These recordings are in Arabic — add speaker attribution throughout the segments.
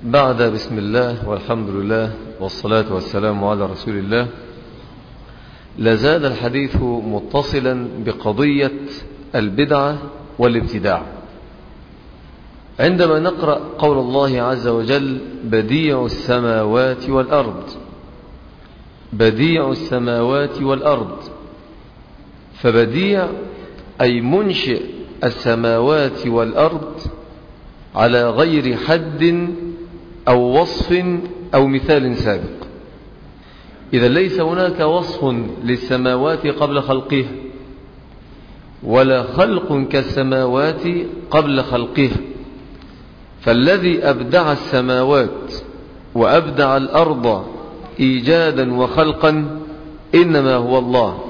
Speaker 1: بعد بسم الله والحمد لله والصلاة والسلام على رسول الله، لازال الحديث متصلا بقضية البدعة والابتداع. عندما نقرأ قول الله عز وجل: بديع السماوات والأرض، بديع السماوات والأرض، فبديع أي منشئ السماوات والأرض على غير حد أو وصف أو مثال سابق. إذا ليس هناك وصف للسماوات قبل خلقها، ولا خلق كالسماوات قبل خلقها، فالذي أبدع السماوات وأبدع الأرض إيجادا وخلقا إنما هو الله.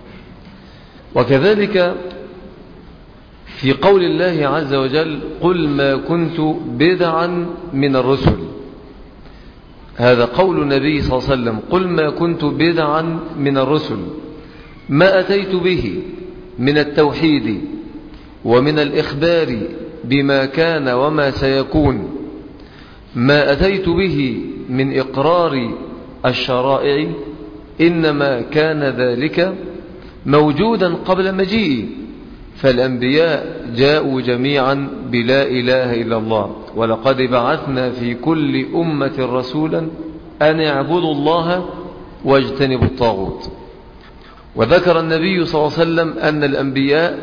Speaker 1: وكذلك في قول الله عز وجل: قل ما كنت بدعا من الرسل، هذا قول النبي صلى الله عليه وسلم: قل ما كنت بدعا من الرسل، ما أتيت به من التوحيد ومن الإخبار بما كان وما سيكون، ما أتيت به من إقرار الشرائع، إنما كان ذلك موجودا قبل مجيئي، فالأنبياء جاءوا جميعا بلا إله إلا الله، ولقد بعثنا في كل أمة رسولا أن اعبدوا الله واجتنبوا الطاغوت. وذكر النبي صلى الله عليه وسلم أن الأنبياء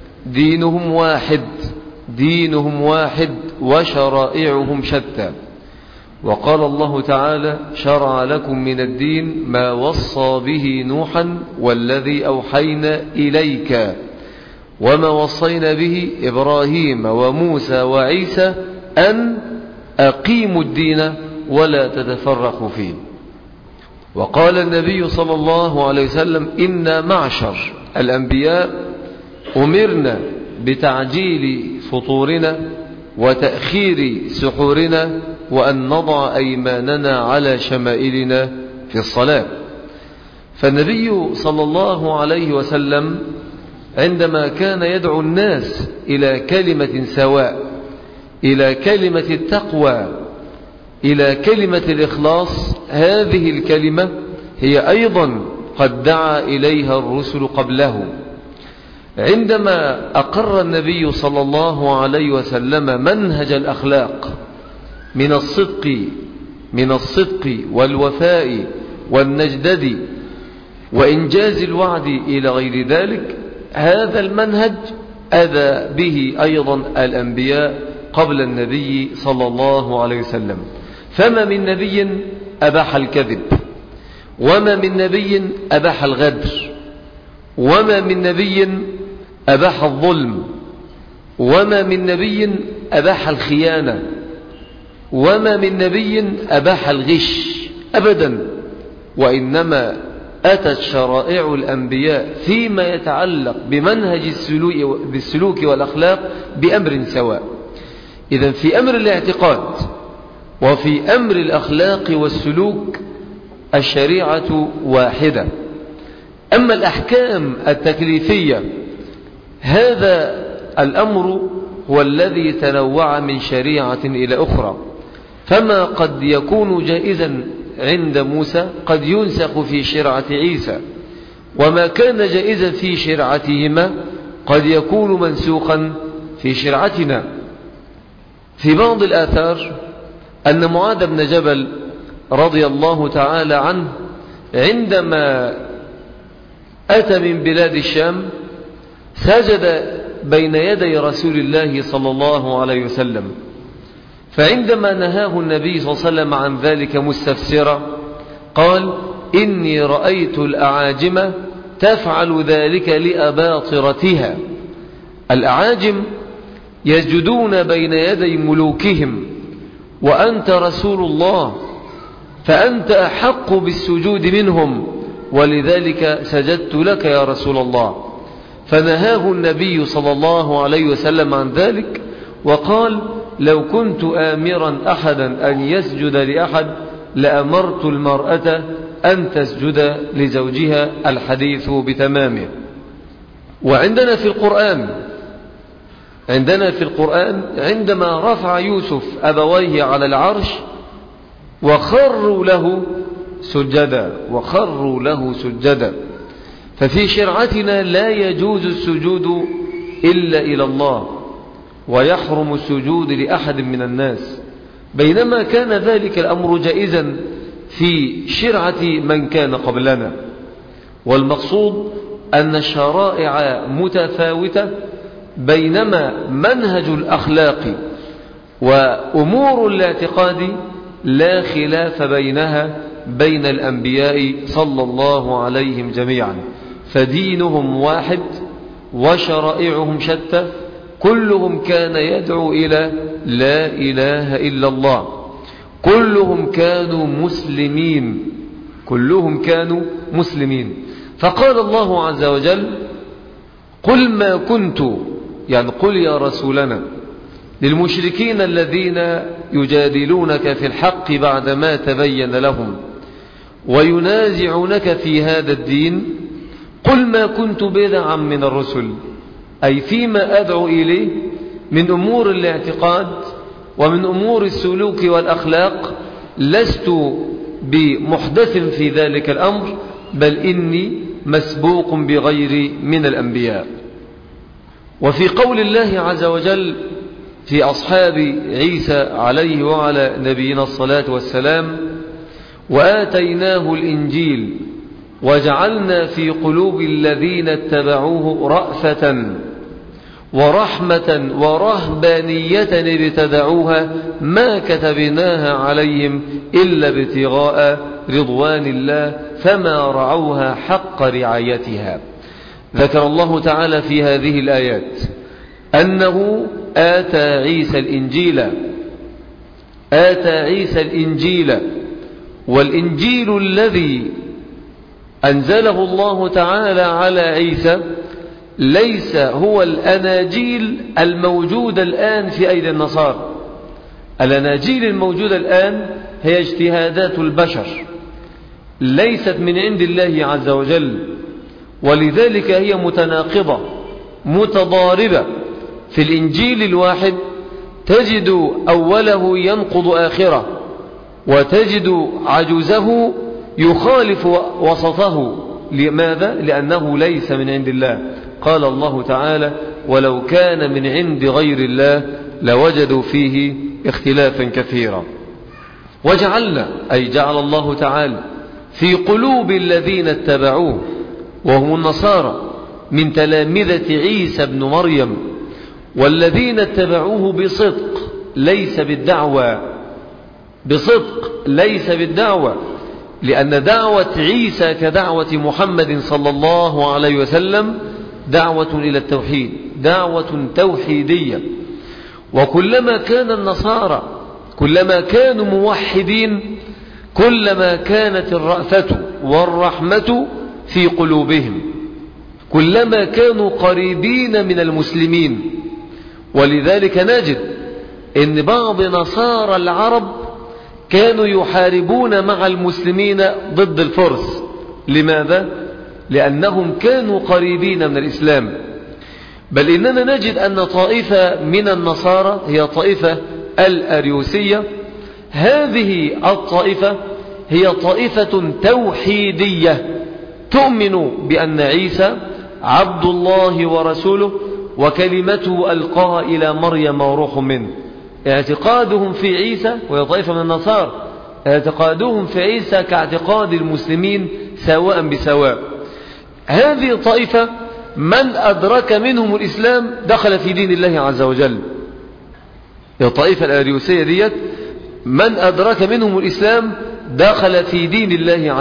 Speaker 1: دينهم واحد وشرائعهم شتى. وقال الله تعالى: شرع لكم من الدين ما وصى به نوحا والذي أوحينا إليك وما وصينا به إبراهيم وموسى وعيسى أن أقيموا الدين ولا تتفرقوا فيه. وقال النبي صلى الله عليه وسلم: إنا معشر الأنبياء أمرنا بتعجيل فطورنا وتأخير سحورنا وأن نضع أيماننا على شمائلنا في الصلاة. فالنبي صلى الله عليه وسلم عندما كان يدعو الناس إلى كلمة سواء، إلى كلمة التقوى، إلى كلمة الإخلاص، هذه الكلمة هي أيضا قد دعا إليها الرسل قبله. عندما أقر النبي صلى الله عليه وسلم منهج الأخلاق من الصدق والوفاء والنجدد وإنجاز الوعد إلى غير ذلك، هذا المنهج أذى به أيضا الأنبياء قبل النبي صلى الله عليه وسلم. فما من نبي أباح الكذب، وما من نبي أباح الغدر، وما من نبي أباح الظلم، وما من نبي أباح الخيانة، وما من نبي أباح الغش أبدا. وإنما أتت شرائع الأنبياء فيما يتعلق بمنهج السلوك والأخلاق بأمر سواء. إذن في أمر الاعتقاد وفي أمر الأخلاق والسلوك الشريعة واحدة. أما الأحكام التكليفية، هذا الأمر هو الذي تنوع من شريعة إلى أخرى، فما قد يكون جائزا عند موسى قد ينسخ في شرعة عيسى، وما كان جائزا في شرعتهما قد يكون منسوخا في شرعتنا. في بعض الآثار أن معاذ بن جبل رضي الله تعالى عنه عندما أتى من بلاد الشام سجد بين يدي رسول الله صلى الله عليه وسلم، فعندما نهاه النبي صلى الله عليه وسلم عن ذلك مستفسرا قال: إني رأيت الأعاجم تفعل ذلك لأباطرتها. الأعاجم يسجدون بين يدي ملوكهم، وأنت رسول الله، فأنت أحق بالسجود منهم، ولذلك سجدت لك يا رسول الله. فنهاه النبي صلى الله عليه وسلم عن ذلك وقال: لو كنت آمرا أحدا أن يسجد لأحد لأمرت المرأة أن تسجد لزوجها. الحديث بتمامه. وعندنا في القرآن عندنا في القرآن عندما رفع يوسف أبويه على العرش وخروا له سجدا. ففي شرعتنا لا يجوز السجود إلا إلى الله، ويحرم السجود لأحد من الناس، بينما كان ذلك الأمر جائزا في شرعة من كان قبلنا. والمقصود أن الشرائع متفاوتة، بينما منهج الأخلاق وأمور الاعتقاد لا خلاف بينها بين الأنبياء صلى الله عليهم جميعا، فدينهم واحد وشرائعهم شتى، كلهم كان يدعو إلى لا إله إلا الله، كلهم كانوا مسلمين. فقال الله عز وجل: قل ما كنت، يعني قل يا رسولنا للمشركين الذين يجادلونك في الحق بعدما تبين لهم وينازعنك في هذا الدين، قل ما كنت بدعا من الرسل، أي فيما أدعو إليه من أمور الاعتقاد ومن أمور السلوك والأخلاق لست بمحدث في ذلك الأمر، بل إني مسبوق بغير من الأنبياء. وفي قول الله عز وجل في أصحاب عيسى عليه وعلى نبينا الصلاة والسلام: وآتيناه الإنجيل وجعلنا في قلوب الذين اتبعوه رأفة ورحمة ورهبانية ابتدعوها ما كتبناها عليهم إلا ابتغاء رضوان الله فما رعوها حق رعايتها. ذكر الله تعالى في هذه الآيات أنه آتى عيسى الإنجيل، والإنجيل الذي أنزله الله تعالى على عيسى ليس هو الأناجيل الموجودة الآن في أيدي النصارى. الأناجيل الموجودة الآن هي اجتهادات البشر، ليست من عند الله عز وجل، ولذلك هي متناقضة متضاربة. في الإنجيل الواحد تجد أوله ينقض آخره، وتجد عجزه يخالف وسطه. لماذا؟ لأنه ليس من عند الله. قال الله تعالى: ولو كان من عند غير الله لوجدوا فيه اختلافا كثيرا. وجعلنا، أي جعل الله تعالى في قلوب الذين اتبعوه وهم النصارى من تلامذة عيسى بن مريم، والذين اتبعوه بصدق ليس بالدعوة، لأن دعوة عيسى كدعوة محمد صلى الله عليه وسلم دعوة إلى التوحيد، دعوة توحيدية. وكلما كان النصارى كلما كانوا موحدين كلما كانت الرأفة والرحمة في قلوبهم، كلما كانوا قريبين من المسلمين. ولذلك نجد أن بعض نصارى العرب كانوا يحاربون مع المسلمين ضد الفرس. لماذا؟ لأنهم كانوا قريبين من الإسلام. بل إننا نجد أن طائفة من النصارى هي طائفة الأريوسية. هذه الطائفة هي طائفة توحيدية تؤمن بأن عيسى عبد الله ورسوله وكلمته ألقاها إلى مريم وروح منه. اعتقادهم في عيسى، وهي طائفة من النصارى، اعتقادهم في عيسى كاعتقاد المسلمين سواء بسواء. هذه الطائفة من أدرك منهم الإسلام دخل في دين الله عز وجل. الطائفة الأريوسية ديت من أدرك منهم الإسلام دخل في دين الله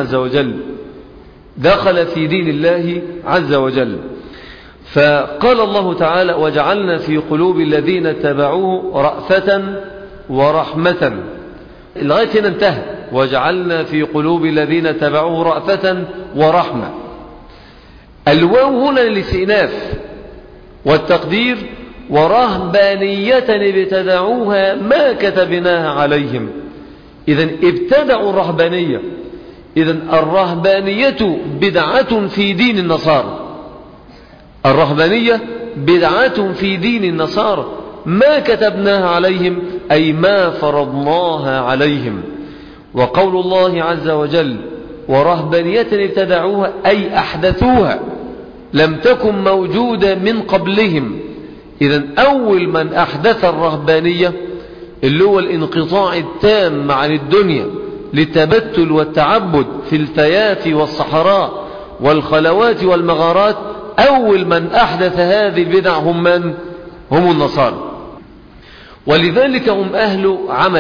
Speaker 1: عز وجل. فقال الله تعالى: وجعلنا في قلوب الذين اتبعوه رأفة ورحمة. لغاية هنا انتهى، وجعلنا في قلوب الذين اتبعوه رأفة ورحمة. الواو هنا للاستئناف والتقدير: ورهبانية ابتدعوها ما كتبناها عليهم. إذن ابتدعوا الرهبانية. إذن الرهبانية بدعة في دين النصارى. الرهبانية بدعة في دين النصارى ما كتبناها عليهم أي ما فرضناها عليهم. وقول الله عز وجل ورهبانية ابتدعوها أي أحدثوها لم تكن موجودة من قبلهم. إذن أول من أحدث الرهبانية اللي هو الانقطاع التام عن الدنيا للتبتل والتعبد في الفيافي والصحراء والخلوات والمغارات، أول من أحدث هذه البدع هم من؟ هم النصارى. ولذلك هم أهل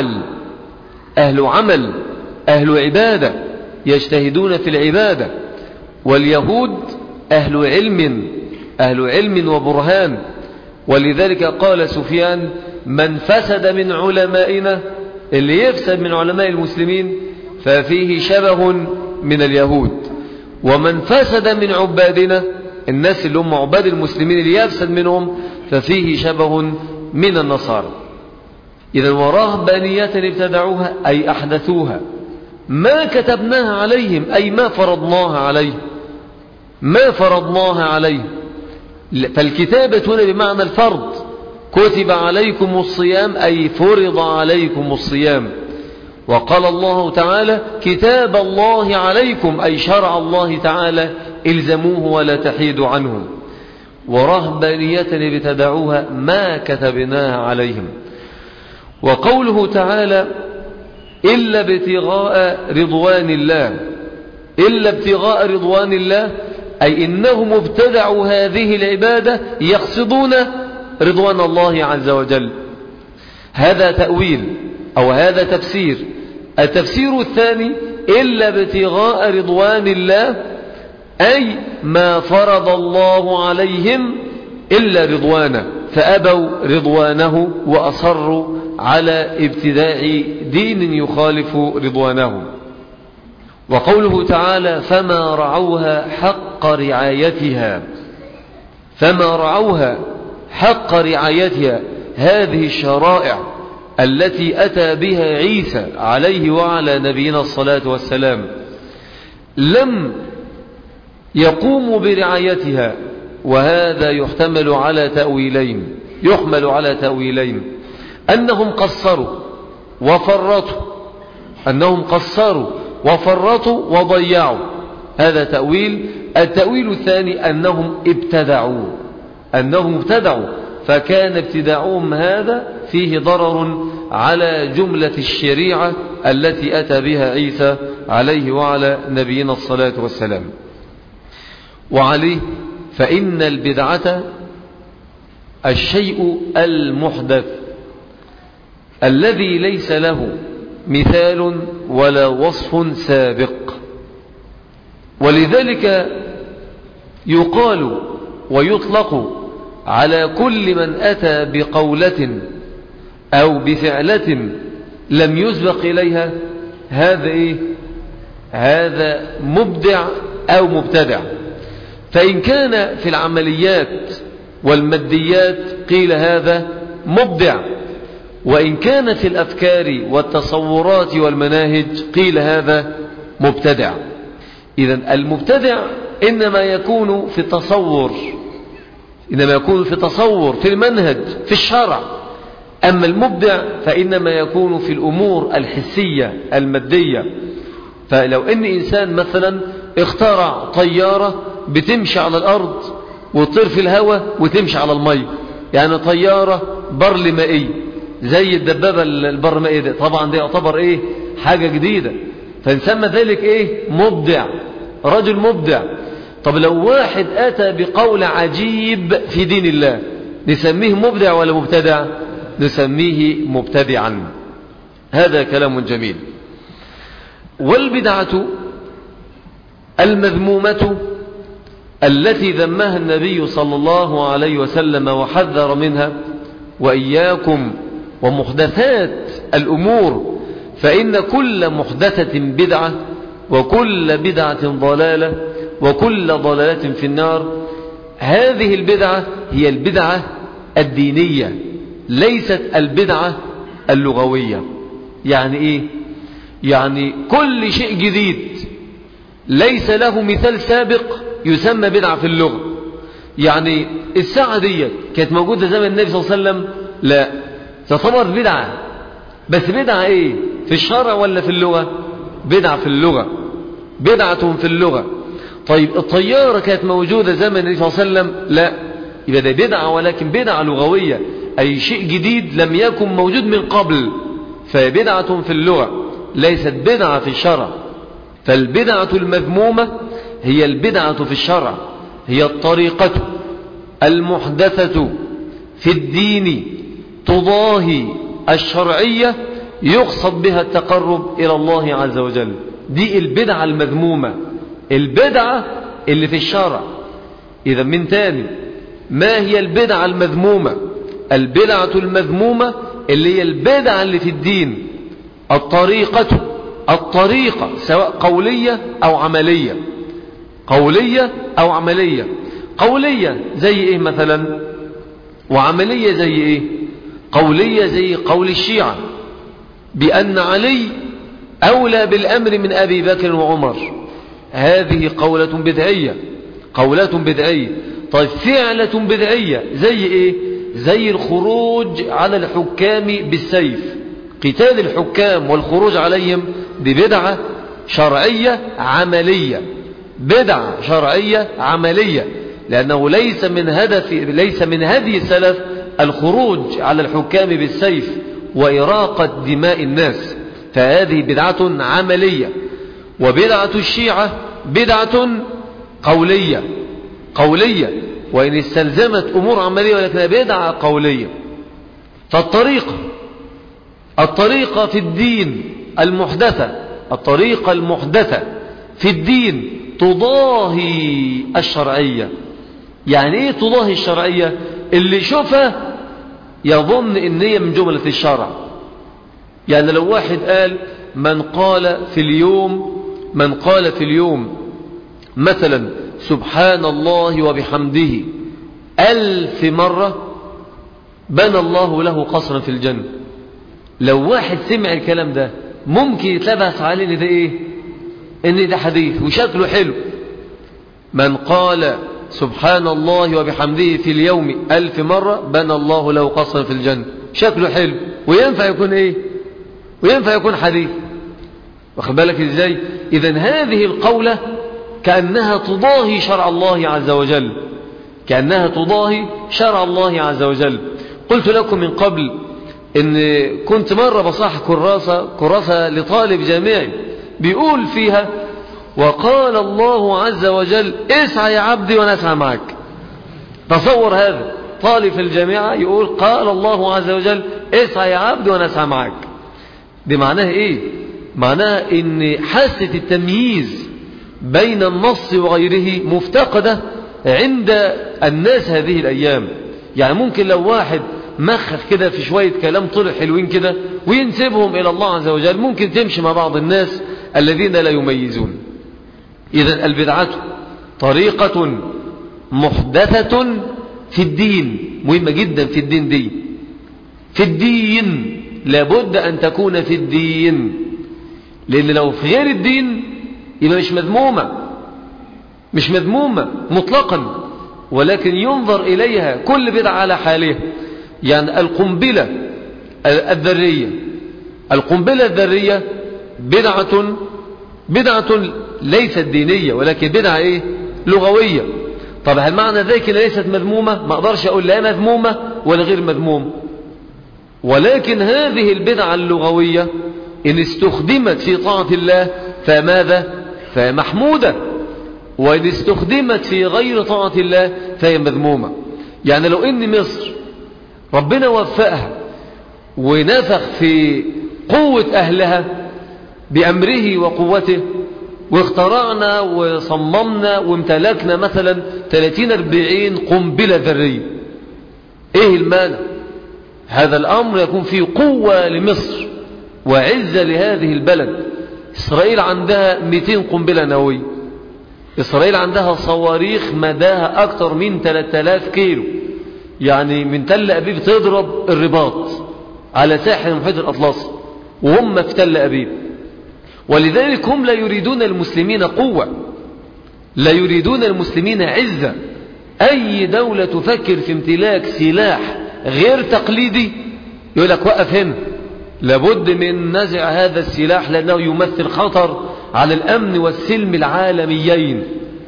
Speaker 1: عمل أهل عبادة يجتهدون في العبادة، واليهود أهل علم وبرهان. ولذلك قال سفيان من فسد من علمائنا، اللي يفسد من علماء المسلمين ففيه شبه من اليهود، ومن فسد من عبادنا، الناس اللي هم عباد المسلمين اللي يفسد منهم ففيه شبه من النصارى. إذا ورهبانية ابتدعوها أي أحدثوها ما كتبناها عليهم أي ما فرضناها عليهم. فالكتابة هنا بمعنى الفرض، كتب عليكم الصيام أي فرض عليكم الصيام. وقال الله تعالى كتاب الله عليكم أي شرع الله تعالى إلزموه ولا تحيدوا عنه. ورهبانية ابتدعوها ما كتبناها عليهم. وقوله تعالى إلا ابتغاء رضوان الله أي إنهم ابتدعوا هذه العبادة يقصدون رضوان الله عز وجل. هذا تأويل أو هذا تفسير. التفسير الثاني إلا ابتغاء رضوان الله أي ما فرض الله عليهم إلا رضوانه، فأبوا رضوانه وأصروا على ابتداع دين يخالف رضوانه. وقوله تعالى فما رعوها حق رعايتها هذه الشرائع التي أتى بها عيسى عليه وعلى نبينا الصلاة والسلام لم يقوموا برعايتها. وهذا يحمل على تأويلين أنهم قصروا وفرطوا وضيعوا، هذا تأويل. التأويل الثاني أنهم ابتدعوا، فكان ابتداعهم هذا فيه ضرر على جملة الشريعة التي أتى بها عيسى عليه وعلى نبينا الصلاة والسلام. وعليه فإن البدعة الشيء المحدث الذي ليس له مثال ولا وصف سابق. ولذلك يقال ويطلق على كل من أتى بقولة أو بفعلة لم يسبق إليها هذا مبدع أو مبتدع. فإن كان في العمليات والماديات قيل هذا مبدع، وإن كان في الأفكار والتصورات والمناهج قيل هذا مبتدع. إذن المبتدع إنما يكون في التصور في المنهج في الشرع، أما المبدع فإنما يكون في الأمور الحسية المادية. فلو إن إنسان مثلا اخترع طيارة بتمشي على الأرض وتطير في الهواء وتمشي على المية، يعني طيارة برلمائية زي الدبابة البرلمائية دي، طبعا دي يعتبر حاجة جديدة، فنسمى ذلك مبدع، رجل مبدع. طب لو واحد أتى بقول عجيب في دين الله نسميه مبدع ولا مبتدع؟ نسميه مبتدعا. هذا كلام جميل. والبدعة المذمومة التي ذمها النبي صلى الله عليه وسلم وحذر منها وإياكم ومحدثات الأمور فإن كل محدثة بدعة وكل بدعة ضلالة وكل ضلالة في النار. هذه البدعة هي البدعة الدينية ليست البدعة اللغوية. يعني إيه؟ يعني كل شيء جديد ليس له مثال سابق يسمى بدعة في اللغة. يعني الساعة دي كانت موجودة زمن النبي صلى الله عليه وسلم؟ لا، تعتبر بدعة. بس بدعة ايه؟ في الشرع ولا في اللغة؟ بدعة في اللغة، بدعة في اللغة. طيب الطيارة كانت موجودة زمن النبي صلى الله عليه وسلم؟ لا، يبقى ده بدعة، ولكن بدعة لغوية، أي شيء جديد لم يكن موجود من قبل، فبدعة في اللغة ليست بدعة في الشرع. فالبدعة المذمومة هي البدعة في الشرع، هي الطريقة المحدثة في الدين تضاهي الشرعية يقصد بها التقرب إلى الله عز وجل. دي البدعة المذمومة، البدعة اللي في الشرع. إذا من تاني، ما هي البدعة المذمومة؟ البدعة المذمومة اللي هي البدعة اللي في الدين، الطريقة سواء قولية أو عملية، قولية أو عملية. قولية زي إيه مثلا؟ وعملية زي إيه؟ قولية زي قول الشيعة بأن علي أولى بالأمر من أبي بكر وعمر، هذه قولة بدعية، قولة بدعية. طيب فعلة بدعية زي إيه؟ زي الخروج على الحكام بالسيف، قتال الحكام والخروج عليهم، دي بدعة شرعية عملية، بدعة شرعية عملية، لأنه ليس من هدي السلف الخروج على الحكام بالسيف وإراقة دماء الناس، فهذه بدعة عملية. وبدعة الشيعة بدعة قولية وإن استلزمت أمور عملية، ولكنها بدعة قولية. فالطريقة في الدين المحدثة، الطريقة المحدثة في الدين تضاهي الشرعية. يعني ايه تضاهي الشرعية؟ اللي يشوفها يظن ان هي من جملة الشرع. يعني لو واحد قال من قال في اليوم مثلا سبحان الله وبحمده 1000 مرة بنى الله له قصرا في الجنة. لو واحد سمع الكلام ده ممكن يتلبس عليه ان ده ايه؟ ان ده حديث وشكله حلو. من قال سبحان الله وبحمده في اليوم 1000 مرة بنى الله له قصرا في الجنة، شكله حلو وينفع يكون ايه؟ وينفع يكون حديث. واخد بالك ازاي؟ اذا هذه القولة كأنها تضاهي شرع الله عز وجل، كأنها تضاهي شرع الله عز وجل. قلت لكم من قبل ان كنت مرة بصحح كراسة لطالب جامعي بيقول فيها وقال الله عز وجل اسعى يا عبدي وانا اسعى معك. تصور هذا، طالب في الجامعة يقول قال الله عز وجل اسعى يا عبدي وانا اسعى معك. دي معناها ايه؟ معناها ان حاسة التمييز بين النص وغيره مفتقدة عند الناس هذه الأيام. يعني ممكن لو واحد مخخ كده في شوية كلام طلع حلوين كده وينسبهم إلى الله عز وجل، ممكن تمشي مع بعض الناس الذين لا يميزون. إذن البدعة طريقة محدثة في الدين، مهمة جدا في الدين دي، في الدين لابد أن تكون في الدين، لأن لو في غير الدين يبقى مش مذمومة مطلقا، ولكن ينظر إليها كل بدعة على حالها. يعني القنبلة الذرية بدعة ليست دينية، ولكن بدعة ايه؟ لغوية. طب هل معنى ذلك ليست مذمومة؟ ما اقدرش اقول لا مذمومة ولا غير مذمومة، ولكن هذه البدعة اللغوية إن استخدمت في طاعة الله فماذا؟ فمحمودة، وإن استخدمت في غير طاعة الله فهي مذمومة. يعني لو إن مصر ربنا وفقها ونفخ في قوة أهلها بأمره وقوته، واخترعنا وصممنا وامتلكنا مثلا 30-40 قنبلة ذرية، إيه المانع؟ هذا الأمر يكون فيه قوة لمصر وعزة لهذه البلد. إسرائيل عندها 200 قنبلة نووية، إسرائيل عندها صواريخ مداها أكثر من 3000 كيلو، يعني من تل أبيب تضرب الرباط على ساحل المحيط الأطلسي وهم في تل أبيب. ولذلك هم لا يريدون المسلمين قوة، لا يريدون المسلمين عزة، أي دولة تفكر في امتلاك سلاح غير تقليدي يقول لك وقف هنا، لابد من نزع هذا السلاح لأنه يمثل خطر على الأمن والسلم العالميين،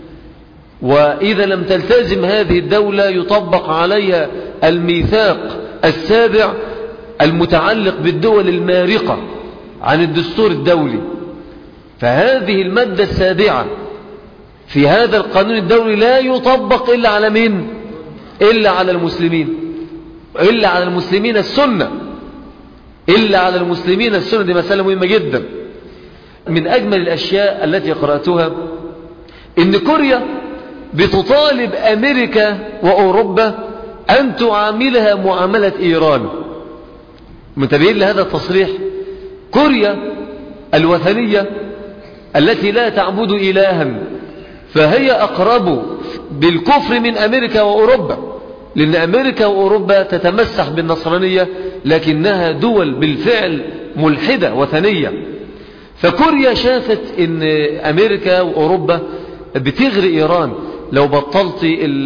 Speaker 1: وإذا لم تلتزم هذه الدولة يطبق عليها الميثاق السابع المتعلق بالدول المارقة عن الدستور الدولي. فهذه المادة السابعة في هذا القانون الدولي لا يطبق إلا على مين؟ إلا على المسلمين، إلا على المسلمين السنة، إلا على المسلمين السنة. دي مسألة مهمة جدا. من أجمل الأشياء التي قرأتها إن كوريا بتطالب أمريكا وأوروبا أن تعاملها معاملة إيران. منتبهين لهذا التصريح؟ كوريا الوثنية التي لا تعبد إلها فهي أقرب بالكفر من أمريكا وأوروبا، لأن أمريكا وأوروبا تتمسح بالنصرانية لكنها دول بالفعل ملحدة وثنية. فكوريا شافت إن أمريكا وأوروبا بتغري إيران، لو بطلت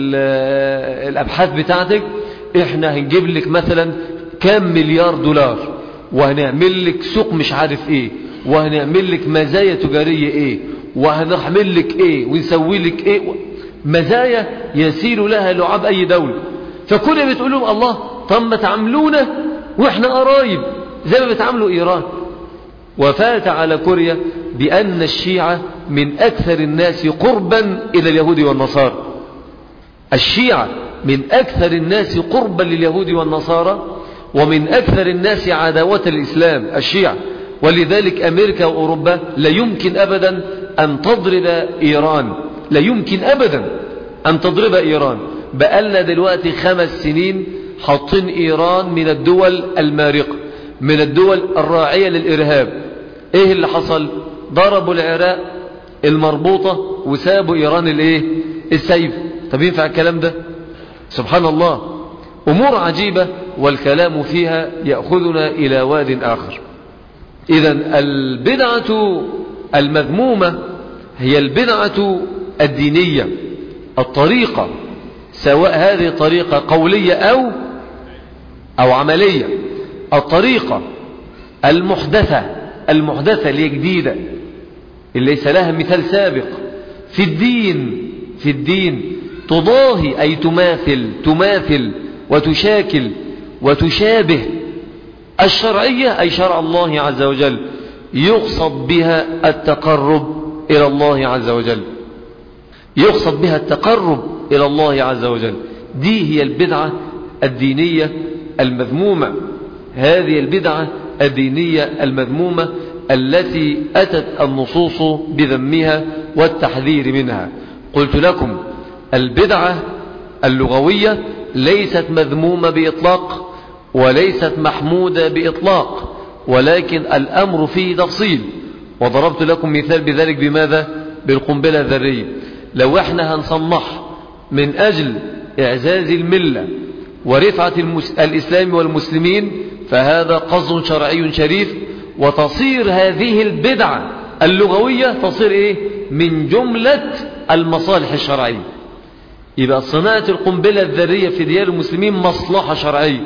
Speaker 1: الأبحاث بتاعتك احنا هنجيب لك مثلا كام مليار دولار، وهنعمل لك سوق مش عارف ايه، وهنعمل لك مزايا تجارية ايه، وهنحمل لك ايه، ونسوي لك ايه، مزايا يسير لها لعاب اي دولة. فكوريا بتقول لهم الله، طب ما تعاملونا واحنا قرايب زي ما بتعاملوا ايران. وفات على كوريا بأن الشيعة من أكثر الناس قربا إلى اليهود والنصارى. الشيعة من أكثر الناس قربا لليهود والنصارى، ومن أكثر الناس عداوة الإسلام الشيعة. ولذلك أمريكا وأوروبا لا يمكن أبدا أن تضرب إيران، لا يمكن أبدا أن تضرب إيران. بقالنا دلوقتي 5 سنين حاطين إيران من الدول المارقة، من الدول الراعية للإرهاب. ايه اللي حصل؟ ضربوا العراق المربوطة وسابوا إيران الايه؟ السيف. طب ينفع الكلام ده؟ سبحان الله، أمور عجيبة والكلام فيها يأخذنا إلى واد آخر. إذن البدعة المذمومة هي البدعة الدينية، الطريقة، سواء هذه طريقة قولية أو عملية. الطريقة المحدثة اللي جديدة، اللي ليس لها مثال سابق في الدين تضاهي أي تماثل وتشاكل وتشابه الشرعية أي شرع الله عز وجل، يقصد بها التقرب إلى الله عز وجل، يقصد بها التقرب إلى الله عز وجل. دي هي البدعة الدينية المذمومة. هذه البدعة الدينية المذمومة التي أتت النصوص بذمها والتحذير منها. قلت لكم البدعة اللغوية ليست مذمومة بإطلاق وليست محمودة بإطلاق، ولكن الأمر فيه تفصيل. وضربت لكم مثال بذلك بماذا؟ بالقنبلة الذرية. لو احنا هنصنح من أجل إعزاز الملة ورفعة الإسلام والمسلمين فهذا قصد شرعي شريف، وتصير هذه البدعة اللغوية تصير إيه؟ من جملة المصالح الشرعية. يبقى صناعة القنبلة الذرية في ديار المسلمين مصلحة شرعية،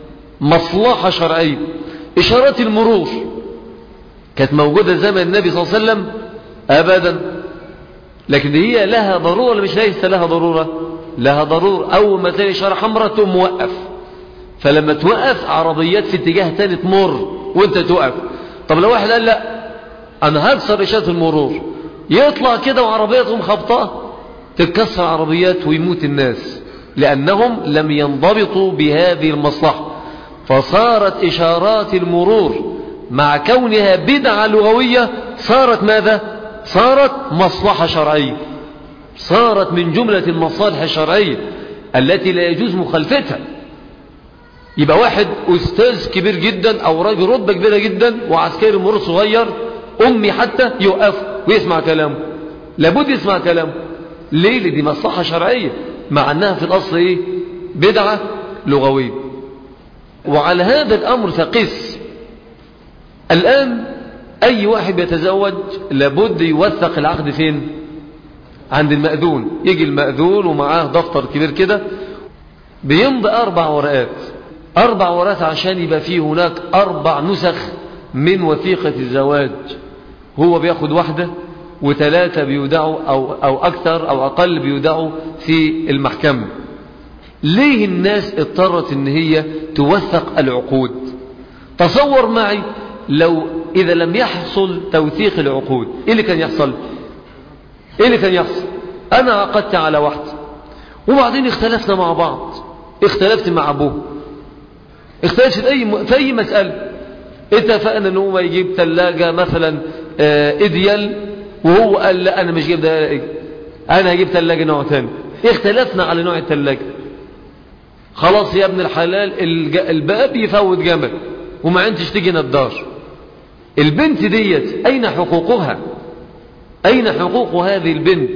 Speaker 1: مصلحة شرعية. إشارات المرور كانت موجودة زمن النبي صلى الله عليه وسلم أبدا، لكن هي لها ضرورة ولا مش ليس لها ضرورة؟ لها ضرورة. أول ما تلاقي إشارة حمراء تقوم موقف، فلما توقف عربيات في اتجاه تاني تمر وانت توقف. طب لو واحد قال لا أنا هكسر إشارة المرور، يطلع كده وعربياتهم خبطة تتكسر عربيات ويموت الناس، لأنهم لم ينضبطوا بهذه المصلحة. فصارت إشارات المرور مع كونها بدعة لغوية صارت ماذا؟ صارت مصلحة شرعية، صارت من جملة المصالح الشرعية التي لا يجوز مخالفتها. يبقى واحد أستاذ كبير جدا أو راجل رتبة كبيرة جدا وعسكري مرور صغير أمي حتى يوقف ويسمع كلامه، لابد يسمع كلامه. ليه؟ دي مصلحة شرعية مع أنها في الأصل إيه؟ بدعة لغوية. وعلى هذا الأمر فقس. الآن أي واحد يتزوج لابد يوثق العقد فين؟ عند المأذون، يجي المأذون ومعاه دفتر كبير كده بيمضي 4 ورقات، 4 ورقات عشان يبقى فيه هناك 4 نسخ من وثيقة الزواج. هو بياخد واحدة و3 بيودعوا أو أكثر أو أقل بيودعوا في المحكمة. ليه الناس اضطرت ان هي توثق العقود؟ تصور معي لو إذا لم يحصل توثيق العقود، إيه اللي كان يحصل؟ إيه اللي كان يحصل؟ أنا عقدت على واحدة وبعدين اختلفنا مع بعض، اختلفت مع أبوه، اختلفت في أي مسألة، اتفقنا أنه ما يجيب ثلاجة مثلا إديال، وهو قال لا أنا مش جيب ده، أنا هجيب ثلاجة نوع ثاني، اختلفنا على نوع الثلاجة. خلاص يا ابن الحلال الباب يفوت جمل وما انتش تيجي ندار. البنت ديت أين حقوقها؟ أين حقوق هذه البنت؟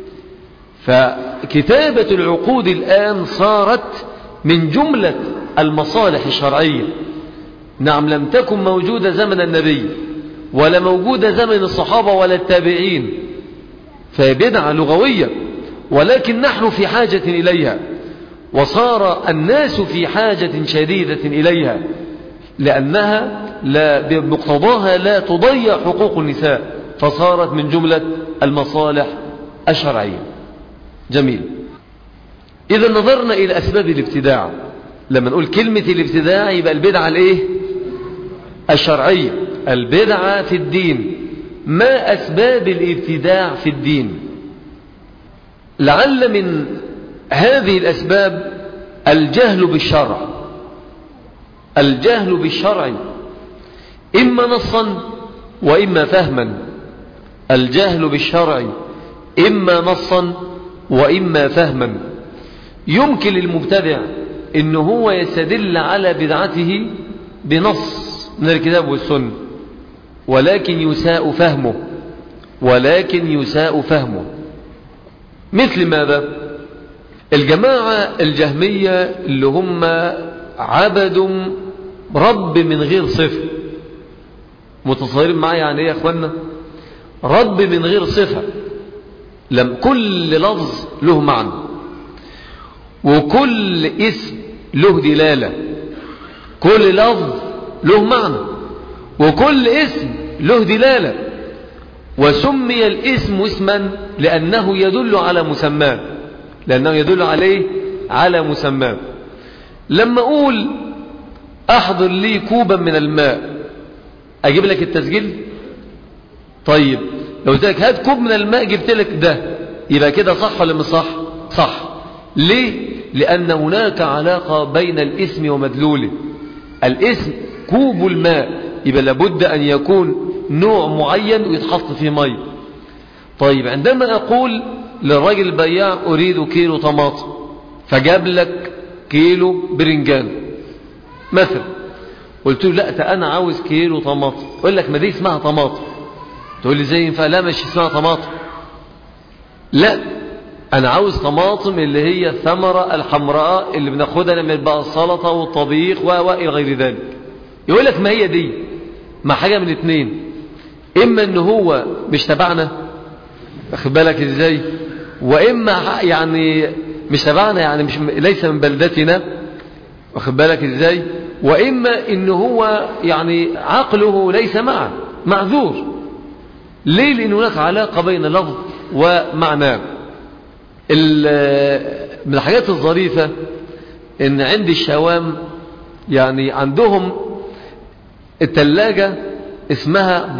Speaker 1: فكتابة العقود الآن صارت من جملة المصالح الشرعية. نعم، لم تكن موجودة زمن النبي ولا موجودة زمن الصحابة ولا التابعين، فبدعة لغوية، ولكن نحن في حاجة إليها، وصار الناس في حاجة شديدة إليها، لأنها بمقتضاها لا تضيع حقوق النساء، فصارت من جملة المصالح الشرعية. جميل. إذا نظرنا إلى أسباب الابتداع، لما نقول كلمة الابتداع يبقى البدعة الإيه؟ الشرعية، البدعة في الدين. ما أسباب الابتداع في الدين؟ لعل من هذه الأسباب الجهل بالشرع. الجهل بالشرع إما نصا وإما فهما. الجهل بالشرع إما نصا وإما فهما. يمكن للمبتدع إنه هو يستدل على بدعته بنص من الكتاب والسنة، ولكن يساء فهمه. مثل ماذا؟ الجماعة الجهمية اللي هم عبدوا رب من غير صفة. متصورين معايا يعني ايه يا اخوانا؟ رب من غير صفة. كل لفظ له معنى، وكل اسم له دلالة. كل لفظ له معنى وكل اسم له دلالة، وسمي الاسم اسما لأنه يدل على مسماه، على مسماه. لما أقول أحضر لي كوبا من الماء، أجيب لك التسجيل؟ طيب لو قلت لك هات كوب من الماء جبت لك ده، يبقى كده صح ولا مش صح؟ صح. ليه؟ لأن هناك علاقة بين الاسم ومدلوله. الاسم كوب الماء، يبقى لابد أن يكون نوع معين ويتحط فيه مي. طيب عندما أقول للراجل البياع أريد كيلو طماطم، فجاب لك كيلو برنجان مثلا، قلت له لا أنا عاوز كيلو طماطم، يقول لك ما دي اسمها طماطم. تقول لي زي ينفع؟ لا مش اسمها طماطم، لا أنا عاوز طماطم اللي هي الثمرة الحمراء اللي بناخدها من بقى السلطة والطبيخ وإلى غير ذلك. يقول لك ما هي دي، ما حاجة من الاثنين، إما إن هو مش تبعنا، واخد بالك إزاي، وإما يعني مش تبعنا، يعني مش ليس من بلدتنا، واخد بالك إزاي، وإما إن هو يعني عقله ليس معه، معذور. ليه؟ لأن هناك علاقة بين لفظ ومعناه. من الحاجات الظريفة إن عند الشوام يعني عندهم التلاجة اسمها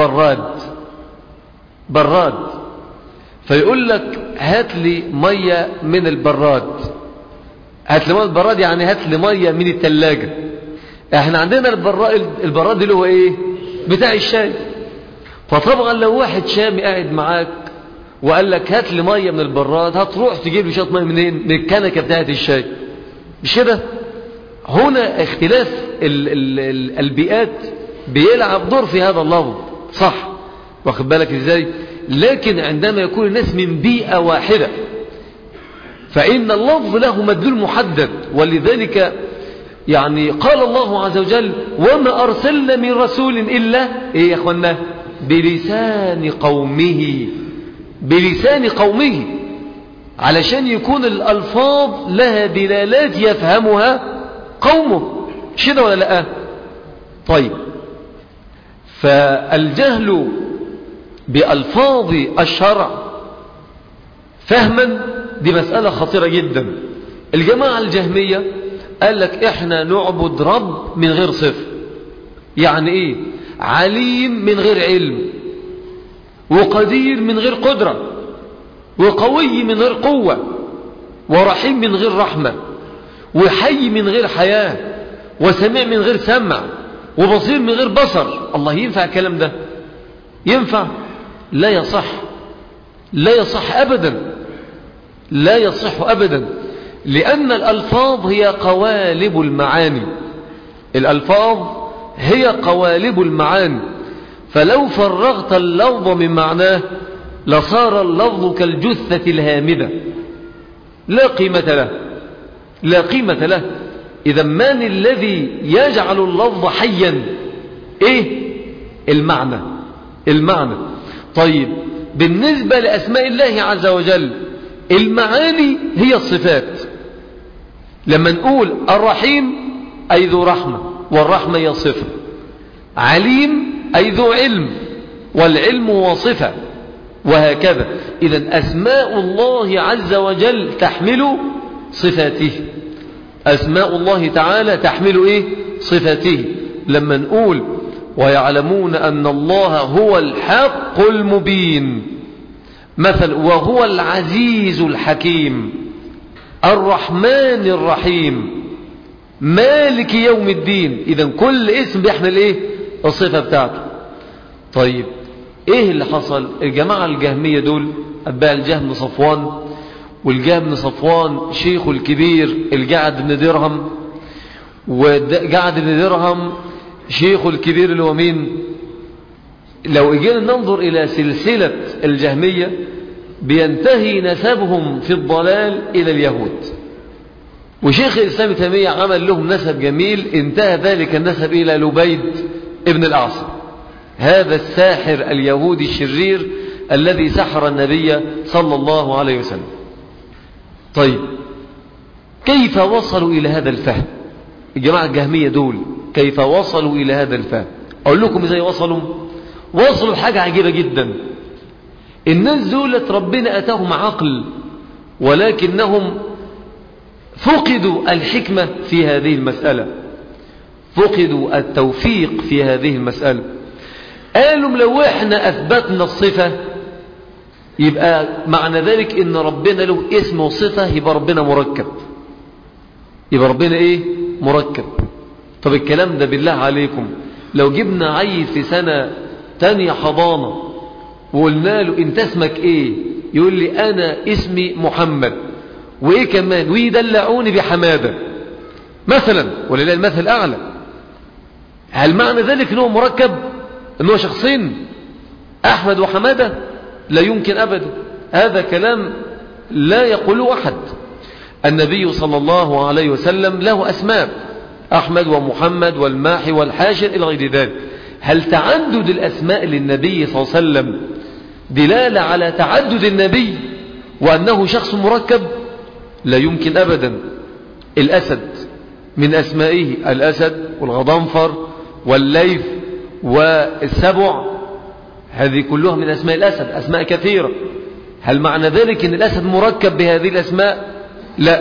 Speaker 1: براد، فيقول لك هات لي مية من البراد. هات لي مية البراد يعني هات لي مية من التلاجة. احنا عندنا البراد اللي هو ايه؟ بتاع الشاي. فطبعا لو واحد شامي قاعد معاك وقال لك هات لي مية من البراد، هتروح تجيب لي شوية مية منين؟ من الكنكة بتاعت الشاي، مش كده؟ هنا اختلاف البيئات بيلعب دور في هذا اللفظ، صح، واخد بالك ازاي؟ لكن عندما يكون الناس من بيئة واحدة فإن اللفظ له مدلول محدد. ولذلك يعني قال الله عز وجل وما أرسلنا من رسول إلا إيه يا أخوانا؟ بلسان قومه. علشان يكون الألفاظ لها دلالات يفهمها قومه، كده ولا لا؟ طيب، فالجهل بألفاظ الشرع فهما دي مسألة خطيرة جدا. الجماعة الجهمية قال لك احنا نعبد رب من غير صفة. يعني ايه؟ عليم من غير علم، وقدير من غير قدرة، وقوي من غير قوة، ورحيم من غير رحمة، وحي من غير حياة، وسميع من غير سمع، وبصير من غير بصر. الله، ينفع الكلام ده؟ ينفع؟ لا يصح، لا يصح أبدا، لا يصح أبدا، لأن الألفاظ هي قوالب المعاني. الألفاظ هي قوالب المعاني، فلو فرغت اللفظ من معناه لصار اللفظ كالجثة الهامدة لا قيمة له، لا قيمة له. إذا من الذي يجعل اللفظ حيا؟ إيه؟ المعنى، المعنى. طيب، بالنسبة لأسماء الله عز وجل المعاني هي الصفات. لما نقول الرحيم أي ذو رحمة، والرحمة هي صفة. عليم أي ذو علم، والعلم وصفة، وهكذا. إذن أسماء الله عز وجل تحمل صفاته، أسماء الله تعالى تحمل إيه؟ صفاته. لما نقول ويعلمون أن الله هو الحق المبين مثل، وهو العزيز الحكيم، الرحمن الرحيم، مالك يوم الدين. إذن كل اسم بيحمل إيه؟ الصفة بتاعته. طيب، إيه اللي حصل؟ الجماعة الجهمية دول أتباع الجهم بن صفوان، والجهم بن صفوان شيخه الكبير الجعد بن درهم، وجعد بن درهم شيخه الكبير اللي هو مين؟ لو اجينا ننظر إلى سلسلة الجهمية بينتهي نسبهم في الضلال إلى اليهود. وشيخ الإسلام تيمية عمل لهم نسب جميل، انتهى ذلك النسب إلى لبيد ابن الأعصم، هذا الساحر اليهودي الشرير الذي سحر النبي صلى الله عليه وسلم. طيب، كيف وصلوا إلى هذا الفهم؟ الجماعة الجهمية دول كيف وصلوا إلى هذا الفهم؟ أقول لكم إزاي وصلوا. وصلوا حاجة عجيبة جدا. الناس دولت ربنا أتاهم عقل، ولكنهم فقدوا الحكمة في هذه المسألة، فقدوا التوفيق في هذه المسألة. قالوا لو احنا أثبتنا الصفة يبقى معنى ذلك إن ربنا له اسم وصفة، يبقى ربنا مركب، يبقى ربنا إيه؟ مركب. طب الكلام ده بالله عليكم لو جبنا عيل في سنة تانية حضانة وقلنا له انت اسمك ايه؟ يقول لي انا اسمي محمد، وايه كمان؟ ويدلعوني بحمادة مثلا، ولله المثل الاعلى. هل معنى ذلك انه مركب، انه شخصين احمد وحمادة؟ لا يمكن ابدا، هذا كلام لا يقوله احد. النبي صلى الله عليه وسلم له اسماء، احمد ومحمد والماحي والحاشر الى غير ذلك. هل تعدد الاسماء للنبي صلى الله عليه وسلم دلالة على تعدد النبي وأنه شخص مركب؟ لا يمكن أبدا. الأسد من أسمائه الأسد والغضنفر والليث والسبع، هذه كلها من أسماء الأسد، أسماء كثيرة. هل معنى ذلك أن الأسد مركب بهذه الأسماء؟ لا.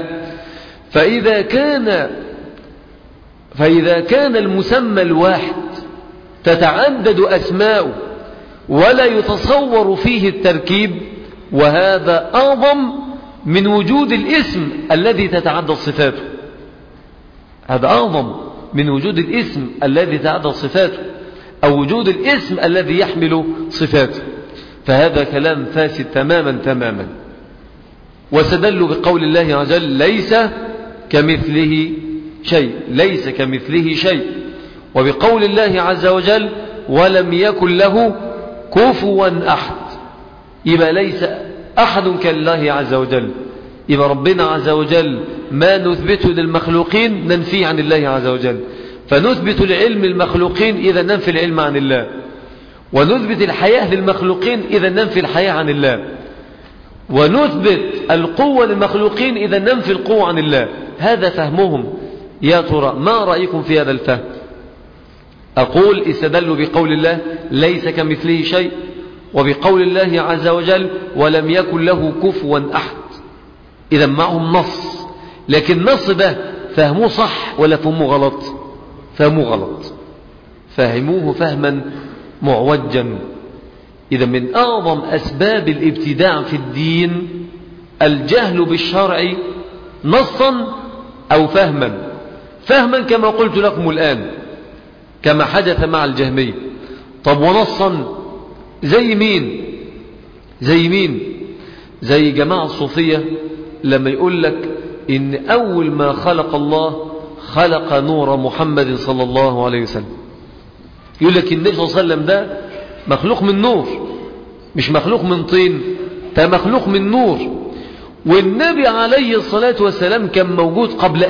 Speaker 1: فإذا كان المسمى الواحد تتعدد أسماؤه ولا يتصور فيه التركيب، وهذا أعظم من وجود الاسم الذي تتعدد صفاته، هذا أعظم من وجود الاسم الذي تتعدد صفاته أو وجود الاسم الذي يحمل صفاته. فهذا كلام فاسد تماما تماما. واستدلوا بقول الله عز وجل ليس كمثله شيء، ليس كمثله شيء، وبقول الله عز وجل ولم يكن له كفوا أحد، يبقى ليس أحد كالله عز وجل. يبقى ربنا عز وجل ما نثبته للمخلوقين ننفي عن الله عز وجل، فنثبت العلم للمخلوقين إذا ننفي العلم عن الله، ونثبت الحياة للمخلوقين إذا ننفي الحياة عن الله، ونثبت القوة للمخلوقين إذا ننفي القوة عن الله. هذا فهمهم. يا ترى ما رأيكم في هذا الفهم؟ أقول استدلوا بقول الله ليس كمثله شيء، وبقول الله عز وجل ولم يكن له كفوا أحد. إذا معهم نص، لكن النص ده فهموه صح ولا فهموه غلط؟ فهموه غلط، فهموه فهما معوجا. إذا من أعظم أسباب الابتداع في الدين الجهل بالشرع نصا أو فهما. فهما كما قلت لكم الآن، كما حدث مع الجهمية. طب ونصا زي مين؟ زي جماعة الصوفية لما يقول لك إن أول ما خلق الله خلق نور محمد صلى الله عليه وسلم. يقول لك النبي صلى الله عليه وسلم ده مخلوق من نور، مش مخلوق من طين، ده مخلوق من نور. والنبي عليه الصلاة والسلام كان موجود قبل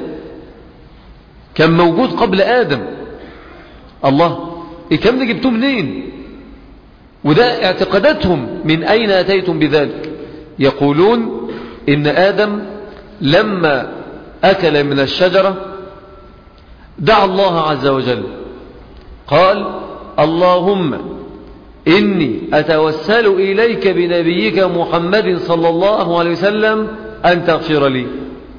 Speaker 1: آدم. الله، الكلام ده جبتوه منين؟ وده اعتقاداتهم. من أين أتيتم بذلك؟ يقولون إن آدم لما أكل من الشجرة دعا الله عز وجل، قال اللهم إني أتوسل إليك بنبيك محمد صلى الله عليه وسلم أن تغفر لي.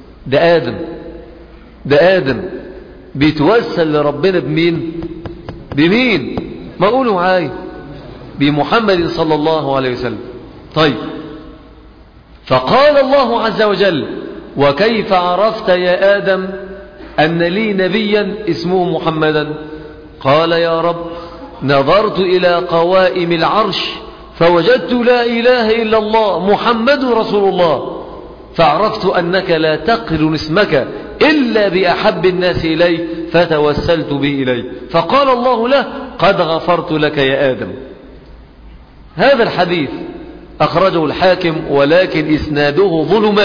Speaker 1: ده آدم بيتوسل لربنا بمين؟ ما قولوا معايا، بمحمد صلى الله عليه وسلم. طيب، فقال الله عز وجل وكيف عرفت يا آدم أن لي نبيا اسمه محمدا؟ قال يا رب نظرت إلى قوائم العرش فوجدت لا إله إلا الله محمد رسول الله، فعرفت أنك لا تقل اسمك إلا بأحب الناس إليك فتوسلت به إليه. فقال الله له قد غفرت لك يا آدم. هذا الحديث أخرجه الحاكم، ولكن إسناده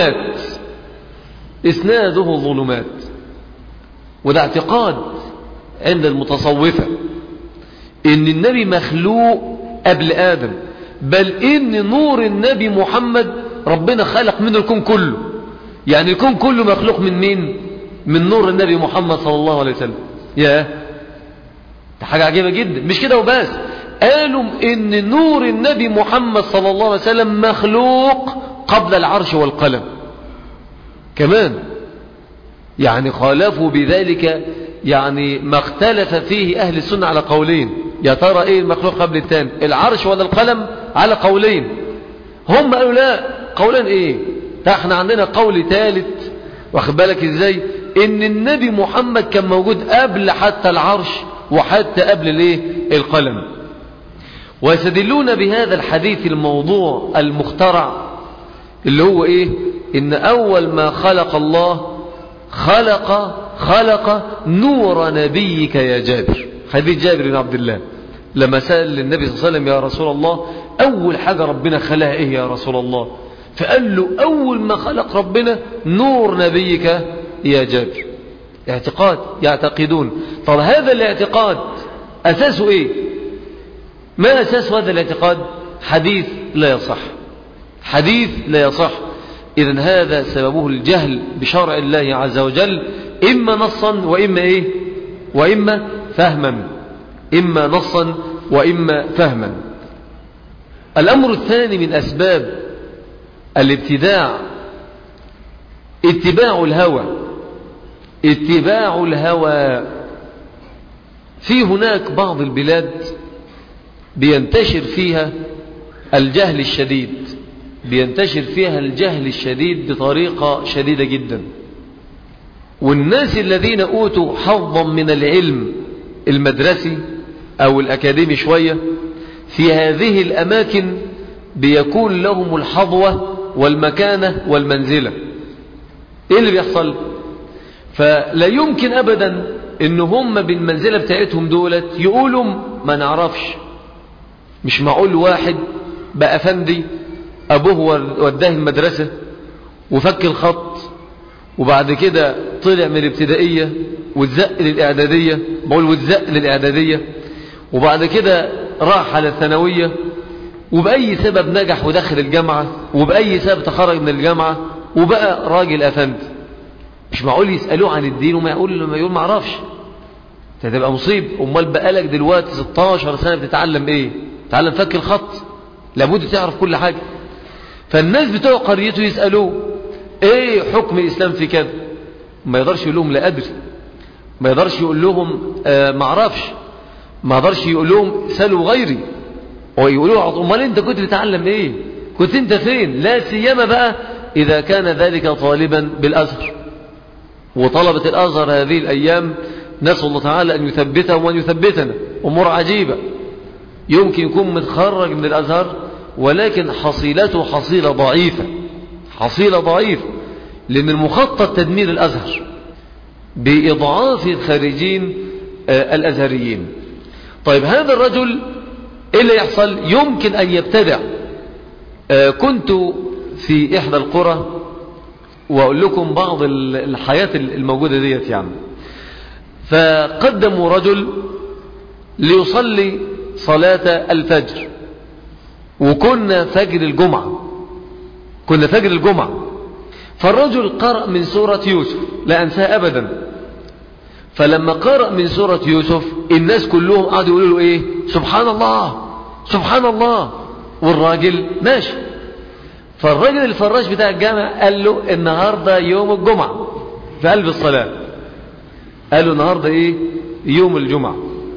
Speaker 1: ظلمات. وده اعتقاد عند المتصوفة إن النبي مخلوق قبل آدم، بل إن نور النبي محمد ربنا خلق منه الكون كله. يعني الكون كله مخلوق من مين؟ من نور النبي محمد صلى الله عليه وسلم. ده حاجة عجيبة جدا. مش كده وبس، قالوا إن نور النبي محمد صلى الله عليه وسلم مخلوق قبل العرش والقلم كمان. يعني خالفوا بذلك، يعني ما اختلف فيه أهل السنة على قولين. يا ترى إيه المخلوق قبل الثاني، العرش ولا القلم؟ على قولين. هم قالوا لا، قولين إيه؟ احنا عندنا قول ثالث، واخد بالك إزاي؟ إن النبي محمد كان موجود قبل حتى العرش وحتى قبل الايه؟ القلم. ويستدلون بهذا الحديث الموضوع المخترع اللي هو ايه؟ ان اول ما خلق الله خلق نور نبيك يا جابر. حديث جابر بن عبد الله لما سأل النبي صلى الله عليه وسلم يا رسول الله اول حاجة ربنا خلقها ايه يا رسول الله؟ فقال له اول ما خلق ربنا نور نبيك يا جابر. اعتقاد يعتقدون. طب هذا الاعتقاد اساسه ايه؟ ما اساس هذا الاعتقاد؟ حديث لا يصح. اذن هذا سببه الجهل بشرع الله عز وجل، اما نصا واما ايه؟ واما فهما. اما نصا واما فهما. الامر الثاني من اسباب الابتداع اتباع الهوى. في هناك بعض البلاد بينتشر فيها الجهل الشديد بطريقة شديدة جدا. والناس الذين أوتوا حظا من العلم المدرسي أو الأكاديمي شوية في هذه الأماكن بيكون لهم الحظوة والمكانة والمنزلة. إيه اللي بيحصل؟ فلا يمكن أبدا إن هم بالمنزلة بتاعتهم دولت يقولوا ما نعرفش. مش معقول واحد بقى فندي أبوه وداه المدرسة وفك الخط وبعد كده طلع من الابتدائية واتزق للإعدادية، وبعد كده راح على الثانوية وبأي سبب نجح ودخل الجامعة، وبأي سبب تخرج من الجامعة وبقى راجل أفندي. مش معقول يسألوه عن الدين وما يقول ما عرفش، تبقى مصيب. أمال بقالك دلوقتي 16 سنة بتتعلم إيه؟ تتعلم فك الخط، لابد تعرف كل حاجة. فالناس بتوع قريته يسألوه إيه حكم الإسلام في كذا، ما يقدرش يقول لهم لا أدري، ما يقدرش يقول لهم ما عرفش، ما يقدرش يقول لهم سألوا غيري، ويقولوا أمال أنت كنت بتتعلم إيه؟ كنت أنت فين؟ لا سيما بقى إذا كان ذلك طالبا بالأزهر. وطلبة الأزهر هذه الأيام نسأل الله تعالى أن يثبتهم وأن يثبتنا. أمور عجيبة، يمكن يكون متخرج من الأزهر ولكن حصيلته حصيلة ضعيفة، حصيلة ضعيفة، لأن المخطط تدمير الأزهر بإضعاف الخارجين الأزهريين. طيب هذا الرجل إيه اللي يحصل؟ يمكن أن يبتدع. كنت في إحدى القرى وأقول لكم بعض الحياة الموجودة ديت يعني. فقدموا رجل ليصلي صلاة الفجر، وكنا فجر الجمعة، كنا فجر الجمعة. فالرجل قرأ من سورة يوسف، لا أنساها أبدا. فلما قرأ من سورة يوسف الناس كلهم قعدوا يقولوا له إيه؟ سبحان الله سبحان الله، والراجل ماشي. فالراجل الفراش بتاع الجامع قال له النهاردة يوم الجمعة في قلب الصلاة، قال له النهاردة إيه؟ يوم الجمعة.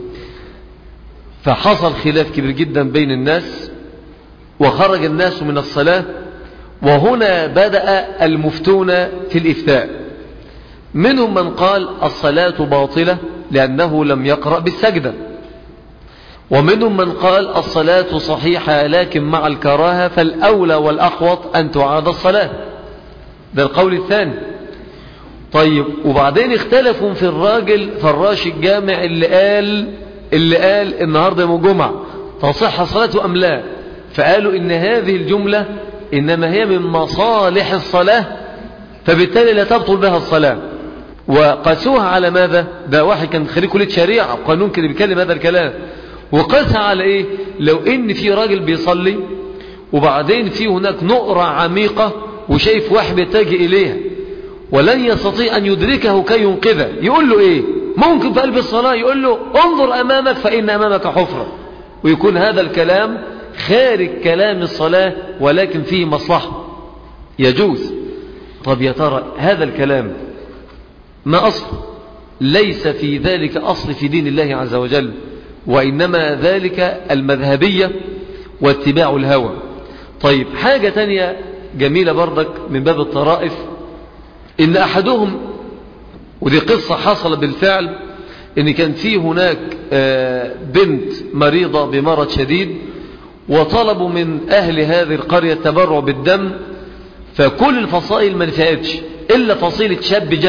Speaker 1: فحصل خلاف كبير جدا بين الناس، وخرج الناس من الصلاة. وهنا بدأ المفتون في الإفتاء، منهم من قال الصلاة باطلة لأنه لم يقرأ بالسجدة، ومنهم من قال الصلاة صحيحة لكن مع الكراهة، فالأولى والأحوط أن تعاد الصلاة. ده القول الثاني. طيب وبعدين اختلفوا في الراجل فراش الجامع اللي قال النهاردة يوم الجمعة تصح صلاته أم لا. فقالوا إن هذه الجملة إنما هي من مصالح الصلاة، فبالتالي لا تبطل بها الصلاة. وقاسوها على ماذا؟ ده واحد كان خريج كلية شريعة وقانون كده بيتكلم هذا الكلام. وقاسها على إيه؟ لو إن في راجل بيصلي وبعدين في هناك نقرة عميقة وشايف واحد بيتجه إليها ولن يستطيع أن يدركه كي ينقذه، يقول له إيه؟ ممكن في قلب الصلاة يقول له انظر أمامك فإن أمامك حفرة، ويكون هذا الكلام خارج كلام الصلاة ولكن فيه مصلحة، يجوز. طب يا ترى هذا الكلام ما أصل؟ ليس في ذلك أصل في دين الله عز وجل، وإنما ذلك المذهبية واتباع الهوى. طيب حاجة تانية جميلة برضك من باب الطرائف، إن أحدهم، ودي قصة حصل بالفعل، إن كان في هناك بنت مريضة بمرض شديد، وطلبوا من أهل هذه القرية التبرع بالدم، فكل الفصائل ما نفعتش إلا فصيلة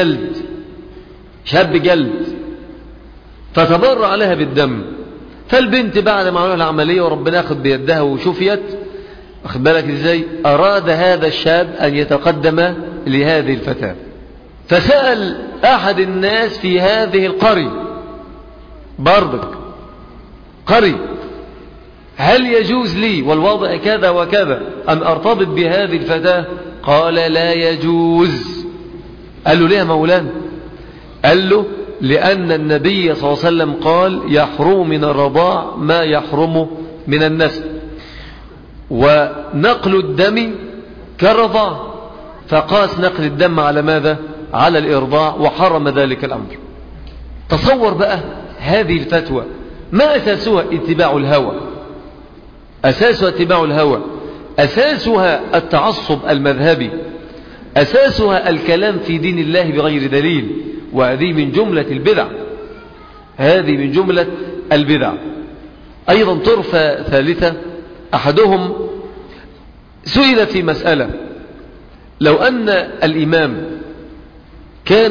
Speaker 1: شاب جلد فتبرع لها بالدم. فالبنت بعد ما عملوا العملية وربنا أخذ بيدها وشفيت، أخذ بالك إزاي، أراد هذا الشاب أن يتقدم لهذه الفتاة، فسأل أحد الناس في هذه القرية برضك قرية هل يجوز لي والوضع كذا وكذا أن أرتبط بهذه الفتاة؟ قال لا يجوز. قال له ليه مولانا؟ قال له لأن النبي صلى الله عليه وسلم قال يحرم من الرضاع ما يحرم من النسب، ونقل الدم كالرضاع، فقاس نقل الدم على ماذا؟ على الإرضاع، وحرم ذلك الأمر. تصور بقى هذه الفتوى ما أساسها؟ اتباع الهوى، أساسها اتباع الهوى، أساسها التعصب المذهبي، أساسها الكلام في دين الله بغير دليل، وهذه من جملة البدع، هذه من جملة البدع. أيضا طرفة ثالثة، أحدهم سئل في مسألة، لو أن الإمام كان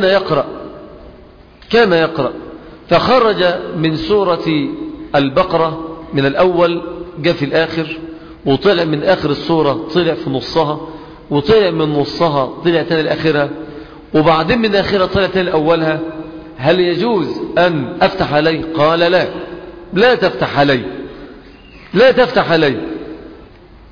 Speaker 1: يقرأ فخرج من سورة البقرة من الأول جاء في الآخر، وطلع من آخر السورة طلع في نصها، وطلع من نصها طلع تاني الآخرة، وبعدين من آخرة طلع تاني الأولها، هل يجوز أن أفتح عليه؟ قال لا تفتح عليه، لا تفتح عليه.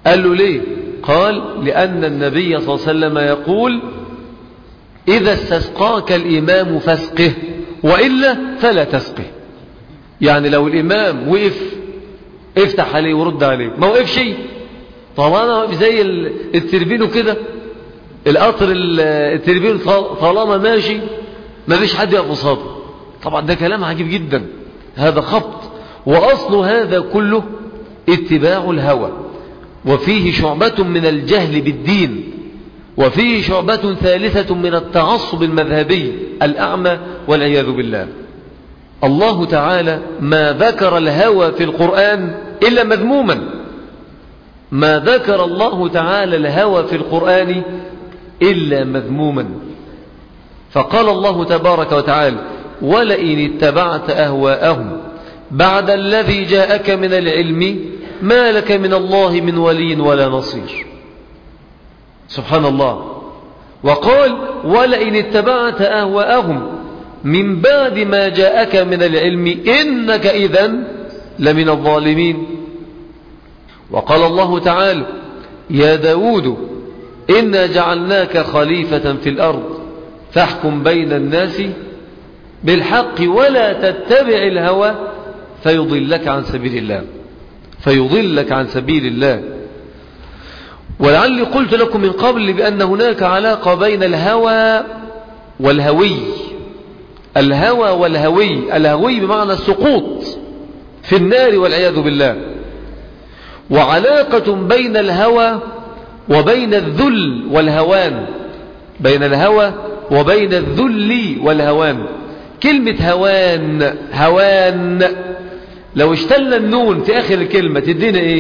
Speaker 1: قال له ليه؟ قال لأن النبي صلى الله عليه وسلم يقول إذا استسقاك الإمام فاسقه وإلا فلا تسقه. يعني لو الإمام وقف افتح عليه ورد عليه، ما وقفش طالما وقف زي التربين كده، القطر التربين طالما ماشي ما فيش حد يقف قصاده. طبعا ده كلام عجيب جدا، هذا خبط. وأصل هذا كله اتباع الهوى، وفيه شعبة من الجهل بالدين، وفيه شعبة ثالثة من التعصب المذهبي الأعمى والعياذ بالله. الله تعالى ما ذكر الهوى في القرآن إلا مذموما، ما ذكر الله تعالى الهوى في القرآن إلا مذموما. فقال الله تبارك وتعالى ولئن اتبعت أهواءهم بعد الذي جاءك من العلم ما لك من الله من ولي ولا نصير. سبحان الله. وقال ولئن اتبعت أهواءهم من بعد ما جاءك من العلم إنك إذن لمن الظالمين. وقال الله تعالى يا داود إنا جعلناك خليفة في الأرض فاحكم بين الناس بالحق ولا تتبع الهوى فيضلك عن سبيل الله، فيضلك عن سبيل الله. ولعلي قلت لكم من قبل بأن هناك علاقة بين الهوى والهوي. الهوى والهوي، الهوي بمعنى السقوط في النار والعياذ بالله، وعلاقة بين الهوى وبين الذل والهوان، بين الهوى وبين الذل والهوان. كلمة هوان، هوان لو اشتلنا النون في آخر الكلمة تدينا ايه؟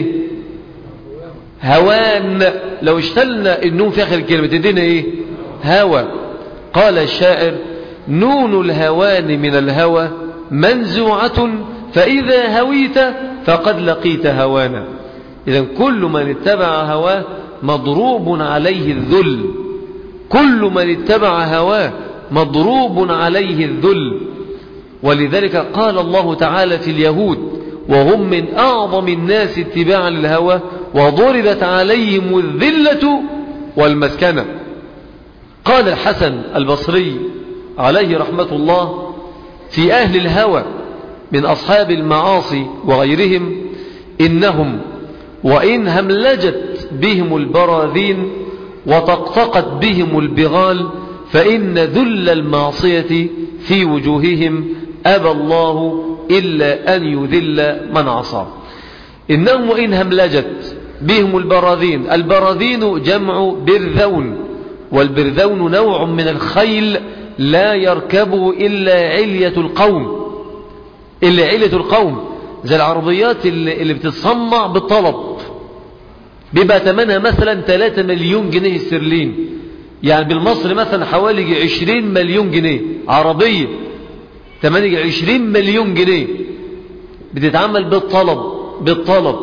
Speaker 1: هوان. لو اشتلنا النون في آخر الكلمة تدينا ايه؟ هوى. قال الشاعر نون الهوان من الهوى منزوعة فإذا هويت فقد لقيت هوانا. إذن كل من اتبع هواه مضروب عليه الذل، كل من اتبع هواه مضروب عليه الذل. ولذلك قال الله تعالى في اليهود وهم من أعظم الناس اتباعا للهوى وضربت عليهم الذلة والمسكنة. قال الحسن البصري عليه رحمة الله في أهل الهوى من أصحاب المعاصي وغيرهم إنهم وإن هملجت بهم البراذين وطقطقت بهم البغال فإن ذل المعصية في وجوههم أبى الله إلا أن يذل من عصى. إنهم وإن هملجت بهم البراذين، البراذين جمع برذون، والبرذون نوع من الخيل لا يركبه إلا علية القوم، إلا علية القوم، زي العربيات اللي بتتصنع بالطلب، بيبقى ثمنها مثلا 3 مليون جنيه استرلين، يعني بالمصري مثلا حوالي 20 مليون جنيه. عربية ثمنها 20 مليون جنيه بتتعمل بالطلب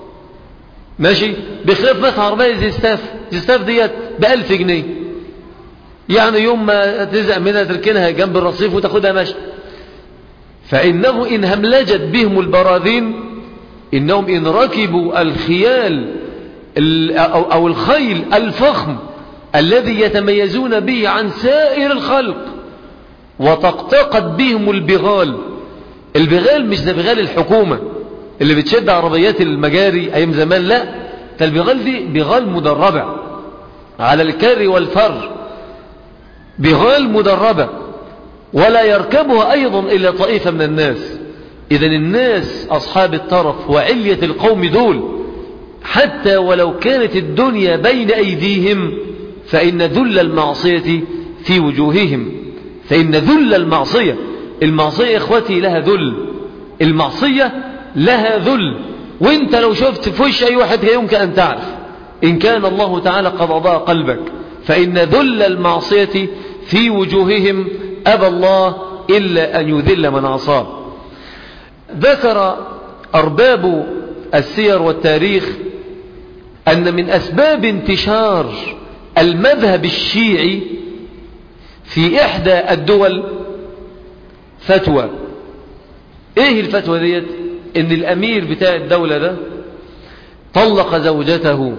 Speaker 1: ماشي، بخلاف مثلا عربية زيستاف ديت ب1000 جنيه، يعني يوم ما تزق منها تركنها جنب الرصيف وتاخدها ماشي. فإنه إن هملجت بهم البراذين، إنهم إن ركبوا الخيال أو الخيل الفخم الذي يتميزون به عن سائر الخلق، وتقطقت بهم البغال. البغال مش زي بغال الحكومة اللي بتشد عربيات المجاري أيام زمان، لا، البغال دي بغال مدربة على الكر والفر، بغال مدربة ولا يركبها أيضا إلا طائفة من الناس. إذن الناس أصحاب الطرف وعلية القوم دول حتى ولو كانت الدنيا بين أيديهم فإن ذل المعصية في وجوههم، فإن ذل المعصية إخوتي لها ذل، المعصية لها ذل. وانت لو شفت في وش أي واحد يمكن أن تعرف إن كان الله تعالى قد أضاء قلبك، فإن ذل المعصية في وجوههم أبى الله إلا أن يذل من عصاه. ذكر أرباب السير والتاريخ أن من أسباب انتشار المذهب الشيعي في إحدى الدول فتوى. إيه الفتوى ديت؟ إن الأمير بتاع الدولة ده طلق زوجته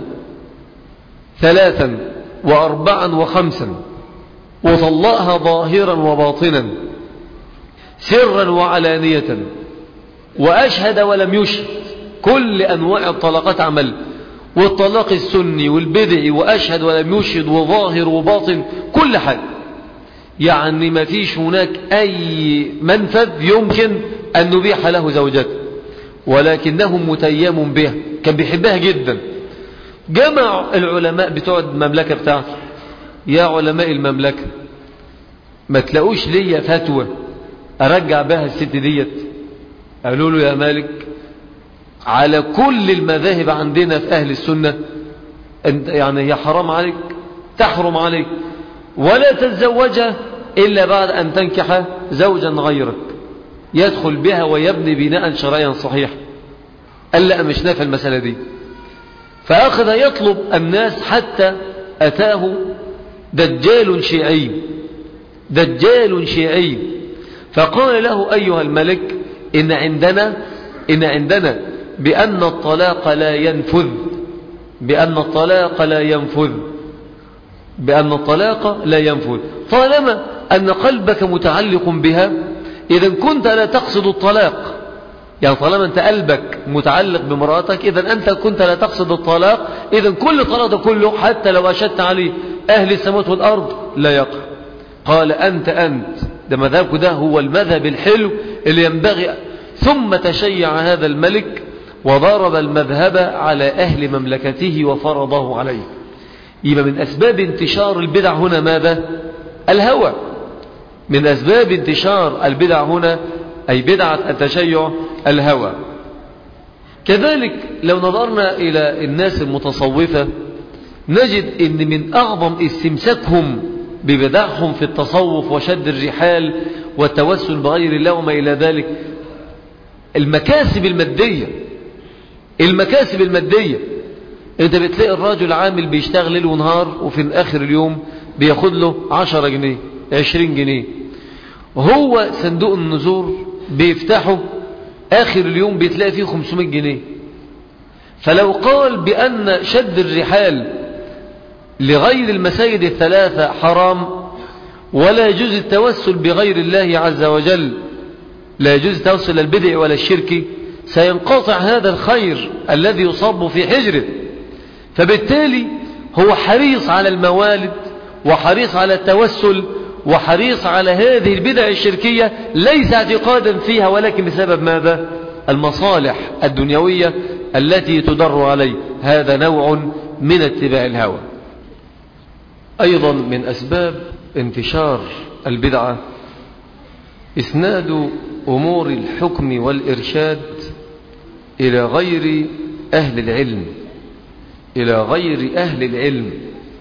Speaker 1: 3 و4 و5 وطلقها ظاهرا وباطنا سرا وعلانية وأشهد ولم يشهد، كل أنواع الطلاقات عمل، والطلاق السني والبدعي وأشهد ولم يشهد وظاهر وباطن كل حاجة، يعني ما فيش هناك أي منفذ يمكن أن نبيح له زوجته، ولكنه متيم بها، كان بيحبها جدا. جمع العلماء بتوع المملكة بتاعته، يا علماء المملكة ما تلاقوش ليا فتوى أرجع بها الست ديت؟ قالوا له يا مالك على كل المذاهب عندنا في أهل السنة يعني هي حرام عليك، تحرم عليك، ولا تتزوجها إلا بعد أن تنكح زوجا غيرك يدخل بها ويبني بناء شرعيا صحيح. قال لا مش نافع المسألة دي، فأخذ يطلب الناس حتى أتاه دجال شيعي، دجال شيعي، فقال له أيها الملك إن عندنا بأن الطلاق لا ينفذ، بأن الطلاق لا ينفذ طالما أن قلبك متعلق بها، إذا كنت لا تقصد الطلاق، يعني طالما أنت قلبك متعلق بمرأتك إذا أنت كنت لا تقصد الطلاق، إذا كل طلاق ده كله حتى لو أشدت عليه أهل السماوات والأرض لا يقع. قال أنت ده مذهبك، ده هو المذهب الحلو اللي ينبغي. ثم تشيع هذا الملك وضرب المذهب على أهل مملكته وفرضه عليه. يبقى من أسباب انتشار البدع هنا ماذا؟ الهوى. من أسباب انتشار البدع هنا أي بدعة التشيع الهوى. كذلك لو نظرنا إلى الناس المتصوفة نجد إن من أعظم استمساكهم ببدعهم في التصوف وشد الرحال والتوسل بغير الله وما إلى ذلك المكاسب المادية. انت بتلاقي الراجل عامل بيشتغل ليل ونهار وفي آخر اليوم بياخد له 10 جنيه 20 جنيه، وهو صندوق النذور بيفتحه آخر اليوم بيتلاقي فيه 500 جنيه. فلو قال بأن شد الرحال لغير المساجد الثلاثة حرام ولا يجوز التوسل بغير الله عز وجل، لا يجوز التوسل للبدع ولا الشرك، سينقطع هذا الخير الذي يصب في حجره. فبالتالي هو حريص على الموالد وحريص على التوسل وحريص على هذه البدع الشركية ليس اعتقادا فيها ولكن بسبب ماذا؟ المصالح الدنيوية التي تدر عليه. هذا نوع من اتباع الهوى. أيضا من أسباب انتشار البدعة إسناد أمور الحكم والإرشاد إلى غير أهل العلم.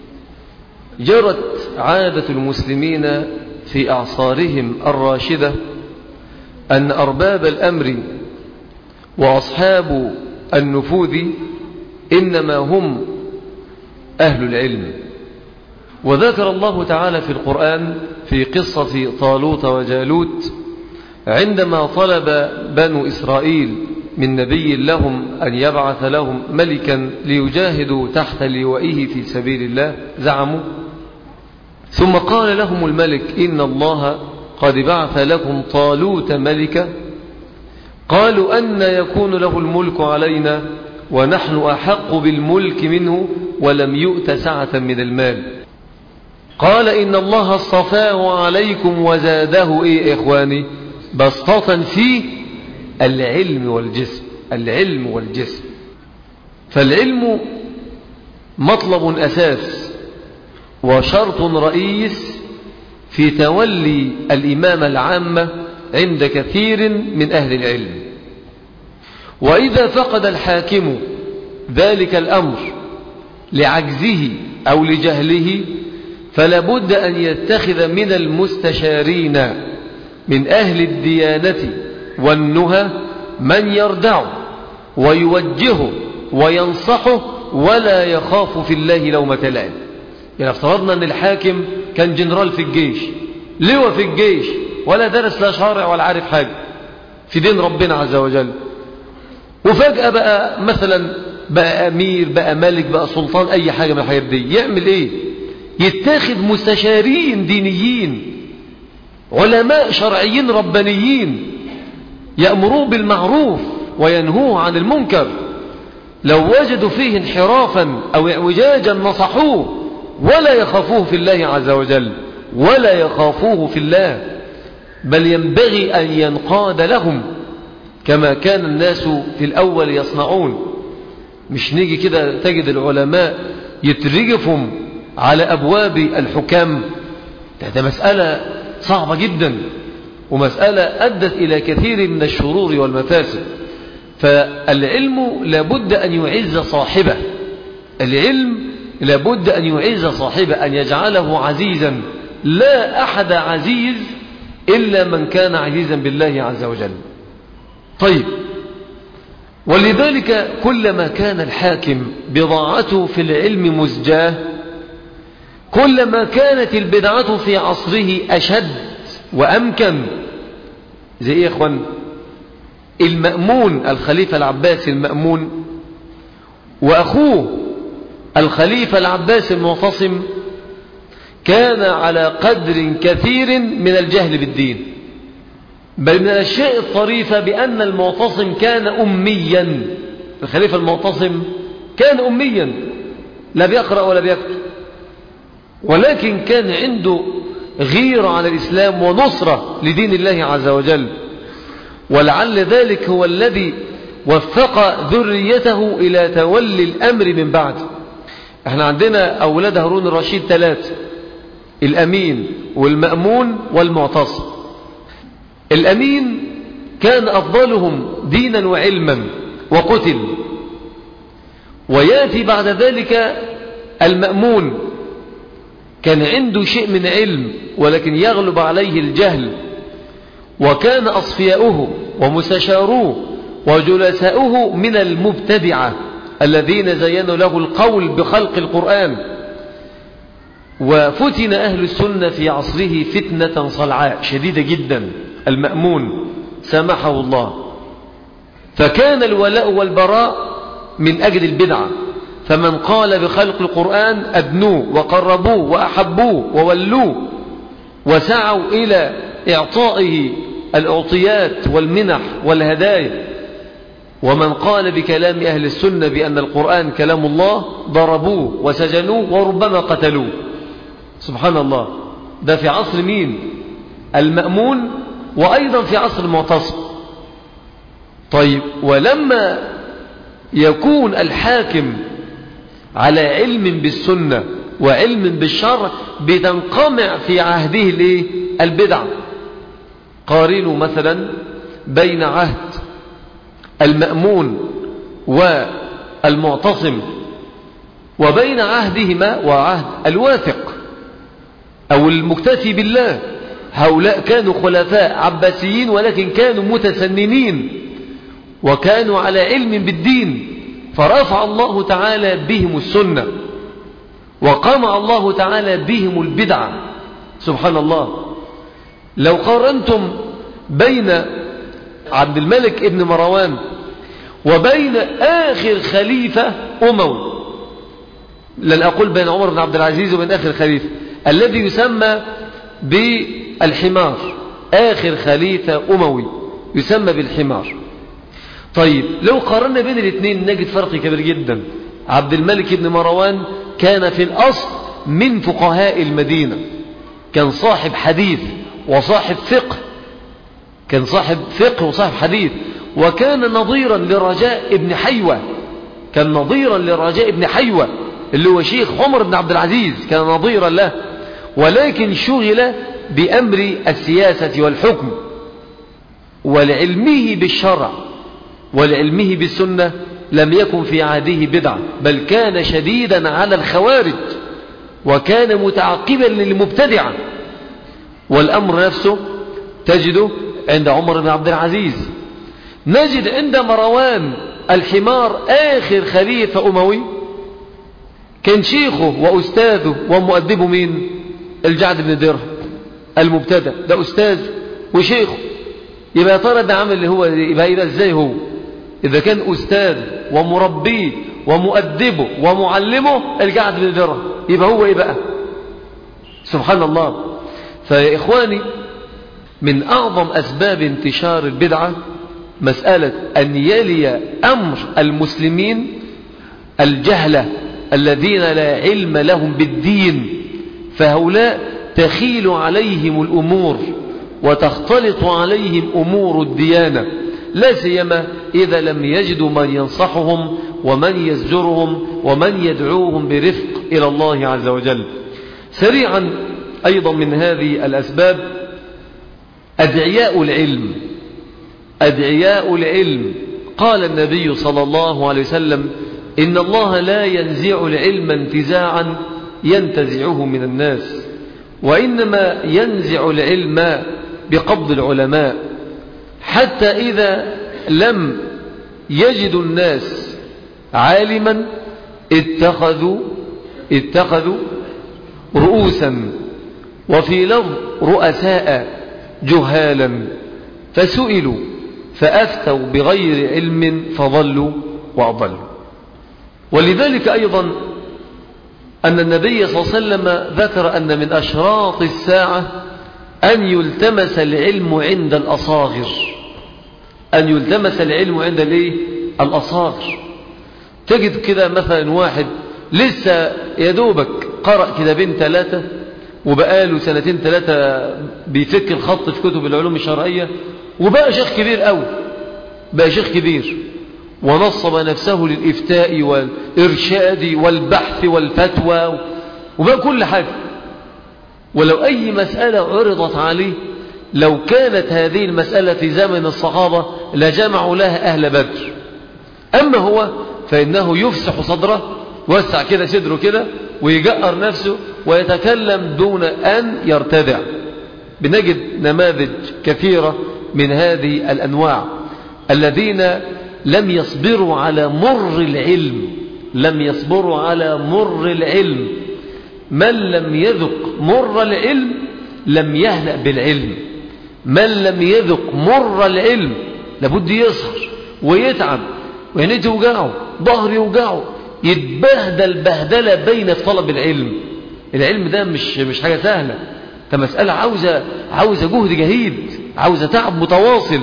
Speaker 1: جرت عادة المسلمين في أعصارهم الراشدة أن أرباب الأمر وأصحاب النفوذ إنما هم أهل العلم. وذكر الله تعالى في القرآن في قصة طالوت وجالوت عندما طلب بنو إسرائيل من نبي لهم أن يبعث لهم ملكا ليجاهدوا تحت لوائه في سبيل الله زعموا، ثم قال لهم الملك إن الله قد بعث لكم طالوت ملكا. قالوا أن يكون له الملك علينا ونحن أحق بالملك منه ولم يؤت سعة من المال. قال إن الله اصطفاه عليكم وزاده إيه إخواني بسطة في العلم والجسم. فالعلم مطلب أساس وشرط رئيس في تولي الإمامة العامة عند كثير من أهل العلم. وإذا فقد الحاكم ذلك الأمر لعجزه أو لجهله فلا بد أن يتخذ من المستشارين من أهل الديانة والنهى من يردعه ويوجهه وينصحه ولا يخاف في الله لومة لائم. يعني افترضنا أن الحاكم كان جنرال في الجيش، لواء في الجيش، ولا درس لا شارع ولا عارف حاجة في دين ربنا عز وجل، وفجأة بقى مثلا بقى أمير بقى ملك بقى سلطان أي حاجة من الحاجات دي، يعمل إيه؟ يتاخد مستشارين دينيين علماء شرعيين ربانيين يأمروا بالمعروف وينهوه عن المنكر، لو وجدوا فيه انحرافا أو اعوجاجا نصحوه ولا يخافوه في الله عز وجل، ولا يخافوه في الله، بل ينبغي أن ينقاد لهم كما كان الناس في الأول يصنعون. مش نيجي كده تجد العلماء يترجفهم على أبواب الحكام، ده مسألة صعبة جدا، ومسألة أدت إلى كثير من الشرور والمفاسد. فالعلم لابد أن يعز صاحبه، العلم لابد أن يعز صاحبه، أن يجعله عزيزا. لا أحد عزيز إلا من كان عزيزا بالله عز وجل. طيب، ولذلك كلما كان الحاكم بضاعته في العلم مزجاه، كلما كانت البدعة في عصره أشد وأمكن. زي إيه يا إخوان؟ المأمون الخليفة العباسي المأمون وأخوه الخليفة العباسي المعتصم كان على قدر كثير من الجهل بالدين، بل من الأشياء الطريفة بأن المعتصم كان أميا. الخليفة المعتصم كان أميا، لا بيقرأ ولا بيكتب، ولكن كان عنده غيرة على الإسلام ونصرة لدين الله عز وجل، ولعل ذلك هو الذي وفق ذريته إلى تولي الأمر من بعد. احنا عندنا أولاد هارون الرشيد 3، الأمين والمأمون والمعتصم. الأمين كان أفضلهم دينا وعلما وقتل، ويأتي بعد ذلك المأمون، كان عنده شيء من علم ولكن يغلب عليه الجهل، وكان أصفياؤه ومستشاروه وجلساؤه من المبتدعة الذين زينوا له القول بخلق القرآن. وفتن أهل السنة في عصره فتنة صلعاء شديدة جدا. المأمون سامحه الله، فكان الولاء والبراء من أجل البدعة، فمن قال بخلق القرآن أدنوه وقربوه وأحبوه وولوه وسعوا إلى إعطائه الأعطيات والمنح والهدايا. ومن قال بكلام أهل السنة بأن القرآن كلام الله ضربوه وسجنوه وربما قتلوه. سبحان الله، ده في عصر مين؟ المأمون، وأيضا في عصر المعتصم. طيب، ولما يكون الحاكم على علم بالسنة وعلم بالشرع بتنقمع في عهده البدع. قارنوا مثلا بين عهد المأمون والمعتصم وبين عهدهما وعهد الواثق أو المكتفي بالله. هؤلاء كانوا خلفاء عباسيين ولكن كانوا متسننين وكانوا على علم بالدين، فرفع الله تعالى بهم السنة وقمع الله تعالى بهم البدعة. سبحان الله. لو قارنتم بين عبد الملك ابن مروان وبين آخر خليفة أموي، لن أقول بين عمر بن عبد العزيز وبين آخر خليفة الذي يسمى بالحمار، آخر خليفة أموي يسمى بالحمار. طيب، لو قارنا بين الاثنين نجد فرق كبير جدا. عبد الملك بن مروان كان في الأصل من فقهاء المدينة، كان صاحب حديث وصاحب فقه، كان صاحب فقه وصاحب حديث، وكان نظيرا لرجاء ابن حيوة، كان نظيرا لرجاء ابن حيوة اللي هو شيخ عمر بن عبد العزيز، كان نظيرا له، ولكن شغل بأمر السياسة والحكم. ولعلمه بالشرع ولعلمه بالسنة لم يكن في عهده بدعة، بل كان شديدا على الخوارج وكان متعقبا للمبتدعة. والأمر نفسه تجده عند عمر بن عبد العزيز. نجد عند مروان الحمار آخر خليفة أموي كان شيخه وأستاذه ومؤدبه مين؟ الجعد بن درهم المبتدع، ده أستاذ وشيخه. يبقى يا ترى ده عمل اللي هو يبقى ازاي هو إذا كان أستاذ ومربيه ومؤدبه ومعلمه القعد بالبره، يبقى هو إيه بقى؟ سبحان الله. فيا إخواني، من أعظم أسباب انتشار البدعة مسألة أن يلي أمر المسلمين الجهلة الذين لا علم لهم بالدين، فهؤلاء تخيل عليهم الأمور وتختلط عليهم أمور الديانة، لا سيما إذا لم يجدوا من ينصحهم ومن يزجرهم ومن يدعوهم برفق إلى الله عز وجل. سريعا أيضا من هذه الأسباب أدعياء العلم. أدعياء العلم، قال النبي صلى الله عليه وسلم: إن الله لا ينزع العلم انتزاعا ينتزعه من الناس، وإنما ينزع العلم بقبض العلماء، حتى إذا لم يجد الناس عالما اتخذوا رؤوسا، وفي لفظ رؤساء جهالا، فسئلوا فأفتوا بغير علم فضلوا وأضلوا. ولذلك أيضا أن النبي صلى الله عليه وسلم ذكر أن من أشراط الساعة أن يلتمس العلم عند الأصاغر. أن يلتمس العلم عند الأصاغر. تجد كده مثلا واحد لسه يدوبك قرأ كتابين 3 وبقاله 2-3 بيفك الخط في كتب العلوم الشرعية، وبقى شيخ كبير قوي، بقى شيخ كبير ونصب نفسه للإفتاء والإرشاد والبحث والفتوى وبقى كل حاجة. ولو أي مسألة عرضت عليه، لو كانت هذه المسألة في زمن الصحابة لجمعوا لها أهل بدر. أما هو فإنه يفسح صدره، وسع كده صدره كده ويجأر نفسه ويتكلم دون أن يرتدع. بنجد نماذج كثيرة من هذه الأنواع الذين لم يصبروا على مر العلم، لم يصبروا على مر العلم. من لم يذق مر العلم لم يهنأ بالعلم. من لم يذق مر العلم لابد يسهر ويتعب وعينيه توجعه، ظهره يوجعه، يتبهدل بهدلة بين طلب العلم. العلم ده مش حاجة سهلة، ده مسألة عاوزة جهد جهيد، عاوزة تعب متواصل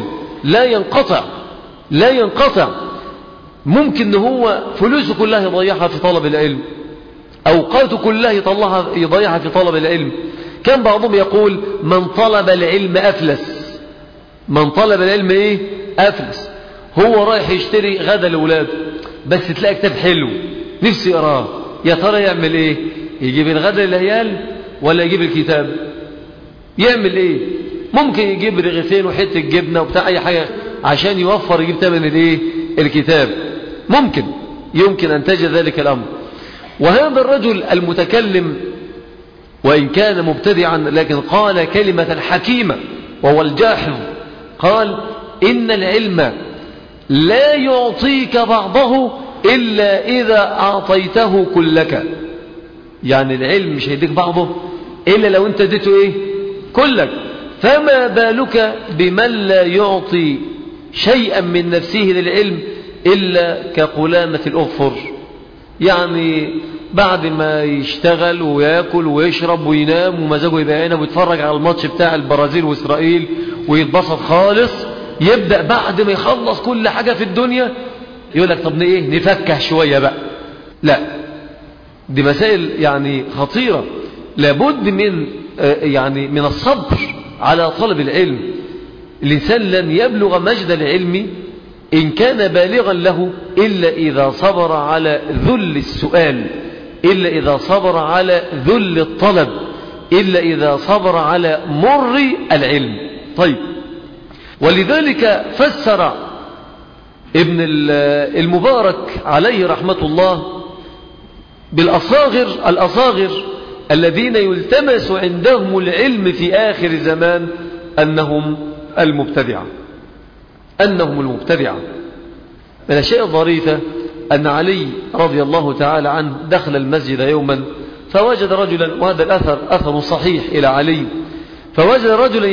Speaker 1: لا ينقطع. ممكن ان هو فلوسه كلها يضيعها في طلب العلم، أوقاته كلها يضيعها في طلب العلم. كان بعضهم يقول: من طلب العلم أفلس. من طلب العلم أفلس. هو رايح يشتري غدا لأولاده، بس تلاقي كتاب حلو نفسي يقراه، يا ترى يعمل ايه؟ يجيب الغدا للعيال ولا يجيب الكتاب؟ يعمل ايه؟ ممكن يجيب رغيفين وحته جبنه وبتاع اي حاجه عشان يوفر يجيب ثمن الكتاب. يمكن ان تجد ذلك الامر. وهذا الرجل المتكلم وان كان مبتدعا لكن قال كلمه حكيمه، وهو الجاحظ. قال: ان العلم لا يعطيك بعضه إلا إذا أعطيته كلك. يعني العلم مش هيديك بعضه إلا لو أنت اديته كلك. فما بالك بمن لا يعطي شيئا من نفسه للعلم إلا كقلامة الأظفر، يعني بعد ما يشتغل ويأكل ويشرب وينام ومزاجه يبقى عنب ويتفرج على الماتش بتاع البرازيل وإسرائيل ويتبسط خالص، يبدأ بعد ما يخلص كل حاجة في الدنيا يقول لك: طب نفكه شوية بقى. لا، دي مسائل خطيرة، لابد من الصبر على طلب العلم. الإنسان لن يبلغ مجد العلم إن كان بالغا له إلا إذا صبر على ذل السؤال، إلا إذا صبر على ذل الطلب، إلا إذا صبر على مر العلم. طيب، ولذلك فسر ابن المبارك عليه رحمة الله الأصاغر الذين يلتمس عندهم العلم في آخر الزمان أنهم المبتدعة. من الشيء الظريفة أن علي رضي الله تعالى عنه دخل المسجد يوما فوجد رجلا، وهذا الأثر أثر صحيح إلى علي، فوجد رجلا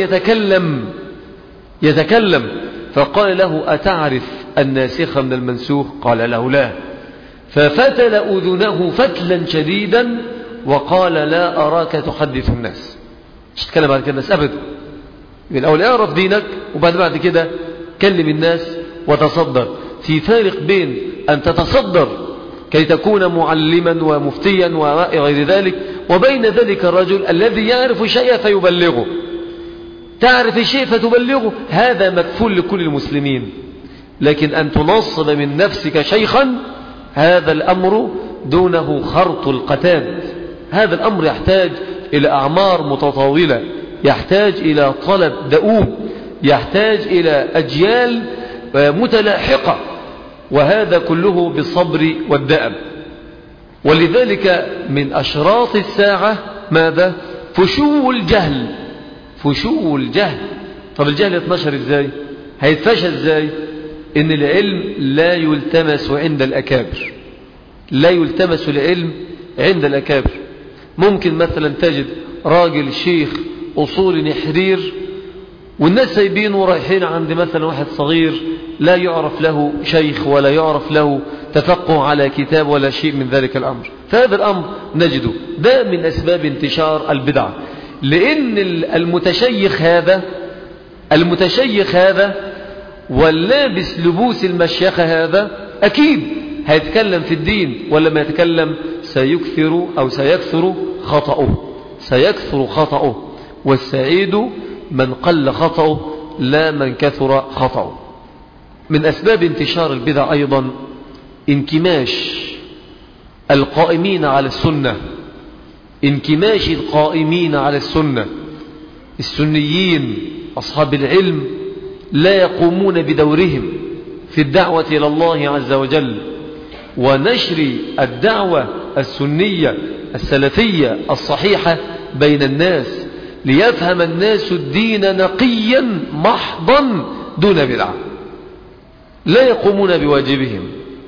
Speaker 1: يتكلم فقال له: أتعرف الناسخ من المنسوخ؟ قال له: لا. ففتل أذنه فتلا شديدا وقال لا أراك تحدث الناس. مش تتكلم بعد كده الناس أبدا. الأول اعرف دينك وبعد كده كلم الناس وتصدر. في فارق بين أن تتصدر كي تكون معلما ومفتيا وغير ذلك، وبين ذلك الرجل الذي يعرف شيئا فيبلغه. تعرف الشيء فتبلغه، هذا مكفول لكل المسلمين. لكن أن تنصب من نفسك شيخا، هذا الأمر دونه خرط القتاد. هذا الأمر يحتاج إلى أعمار متطاولة، يحتاج إلى طلب دؤوب، يحتاج إلى أجيال متلاحقة، وهذا كله بالصبر والدأب. ولذلك من أشراط الساعة ماذا؟ فشو الجهل. فشو الجهل. طب الجهل يتنشر ازاي؟ هيتفشى ازاي؟ ان العلم لا يلتمس عند الأكابر. لا يلتمس العلم عند الأكابر. ممكن مثلا تجد راجل شيخ أصول نحرير والناس سايبينه ورايحين عند مثلا واحد صغير لا يعرف له شيخ ولا يعرف له تفقه على كتاب ولا شيء من ذلك الأمر. فهذا الأمر نجده ده من أسباب انتشار البدع، لأن المتشيخ هذا واللابس لبوس المشيخة هذا أكيد هيتكلم في الدين، ولما يتكلم سيكثر خطأه. والسعيد من قل خطأه لا من كثر خطأه. من أسباب انتشار البدع أيضا انكماش القائمين على السنة. السنيين أصحاب العلم لا يقومون بدورهم في الدعوة إلى الله عز وجل ونشر الدعوة السنية السلفية الصحيحة بين الناس، ليفهم الناس الدين نقيا محضا دون بدعة. لا يقومون بواجبهم،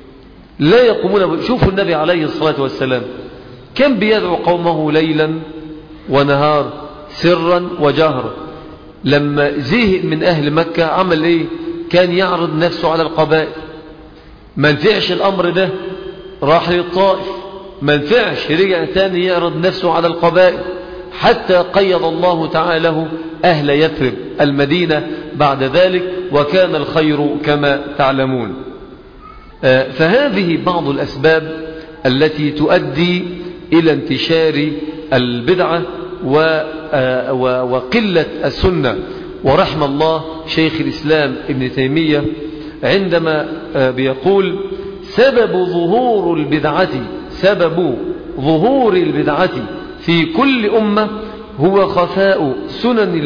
Speaker 1: شوفوا النبي عليه الصلاة والسلام كم بيدعو قومه ليلا ونهار سرا وجهرا. لما زهق من أهل مكة عمل إيه؟ كان يعرض نفسه على القبائل. ما نفعش الأمر ده راح للطائف، ما نفعش رجع تاني يعرض نفسه على القبائل، حتى قيض الله تعالى أهل يثرب المدينة بعد ذلك، وكان الخير كما تعلمون. فهذه بعض الأسباب التي تؤدي إلى انتشار البدعة وقلة السنة. ورحم الله شيخ الإسلام ابن تيمية عندما بيقول سبب ظهور البدعة في كل أمة هو خفاء سنن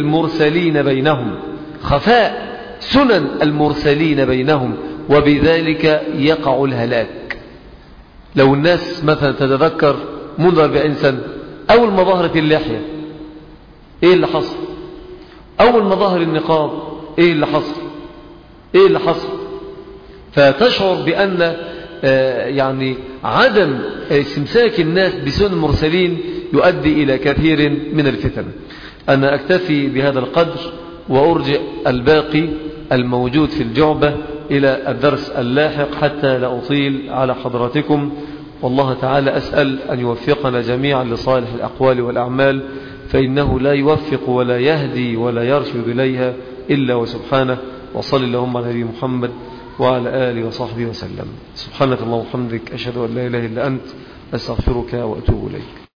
Speaker 1: المرسلين بينهم، وبذلك يقع الهلاك. لو الناس مثلا تتذكر منذ 40 سنة أول ما ظهرت اللحية إيه اللي حصل؟ أول ما ظهر النقاب إيه اللي حصل؟ فتشعر بأن يعني عدم استمساك الناس بسنن المرسلين يؤدي إلى كثير من الفتن. أنا أكتفي بهذا القدر وأرجع الباقي الموجود في الجعبة إلى الدرس اللاحق حتى لا أطيل على حضراتكم. والله تعالى أسأل أن يوفقنا جميعا لصالح الأقوال والأعمال، فإنه لا يوفق ولا يهدي ولا يرشد إليها إلا وسبحانه. وصل اللهم على نبي محمد وعلى آله وصحبه وسلم. سبحانك اللهم وبحمدك، أشهد أن لا إله إلا أنت، أستغفرك وأتوب إليك.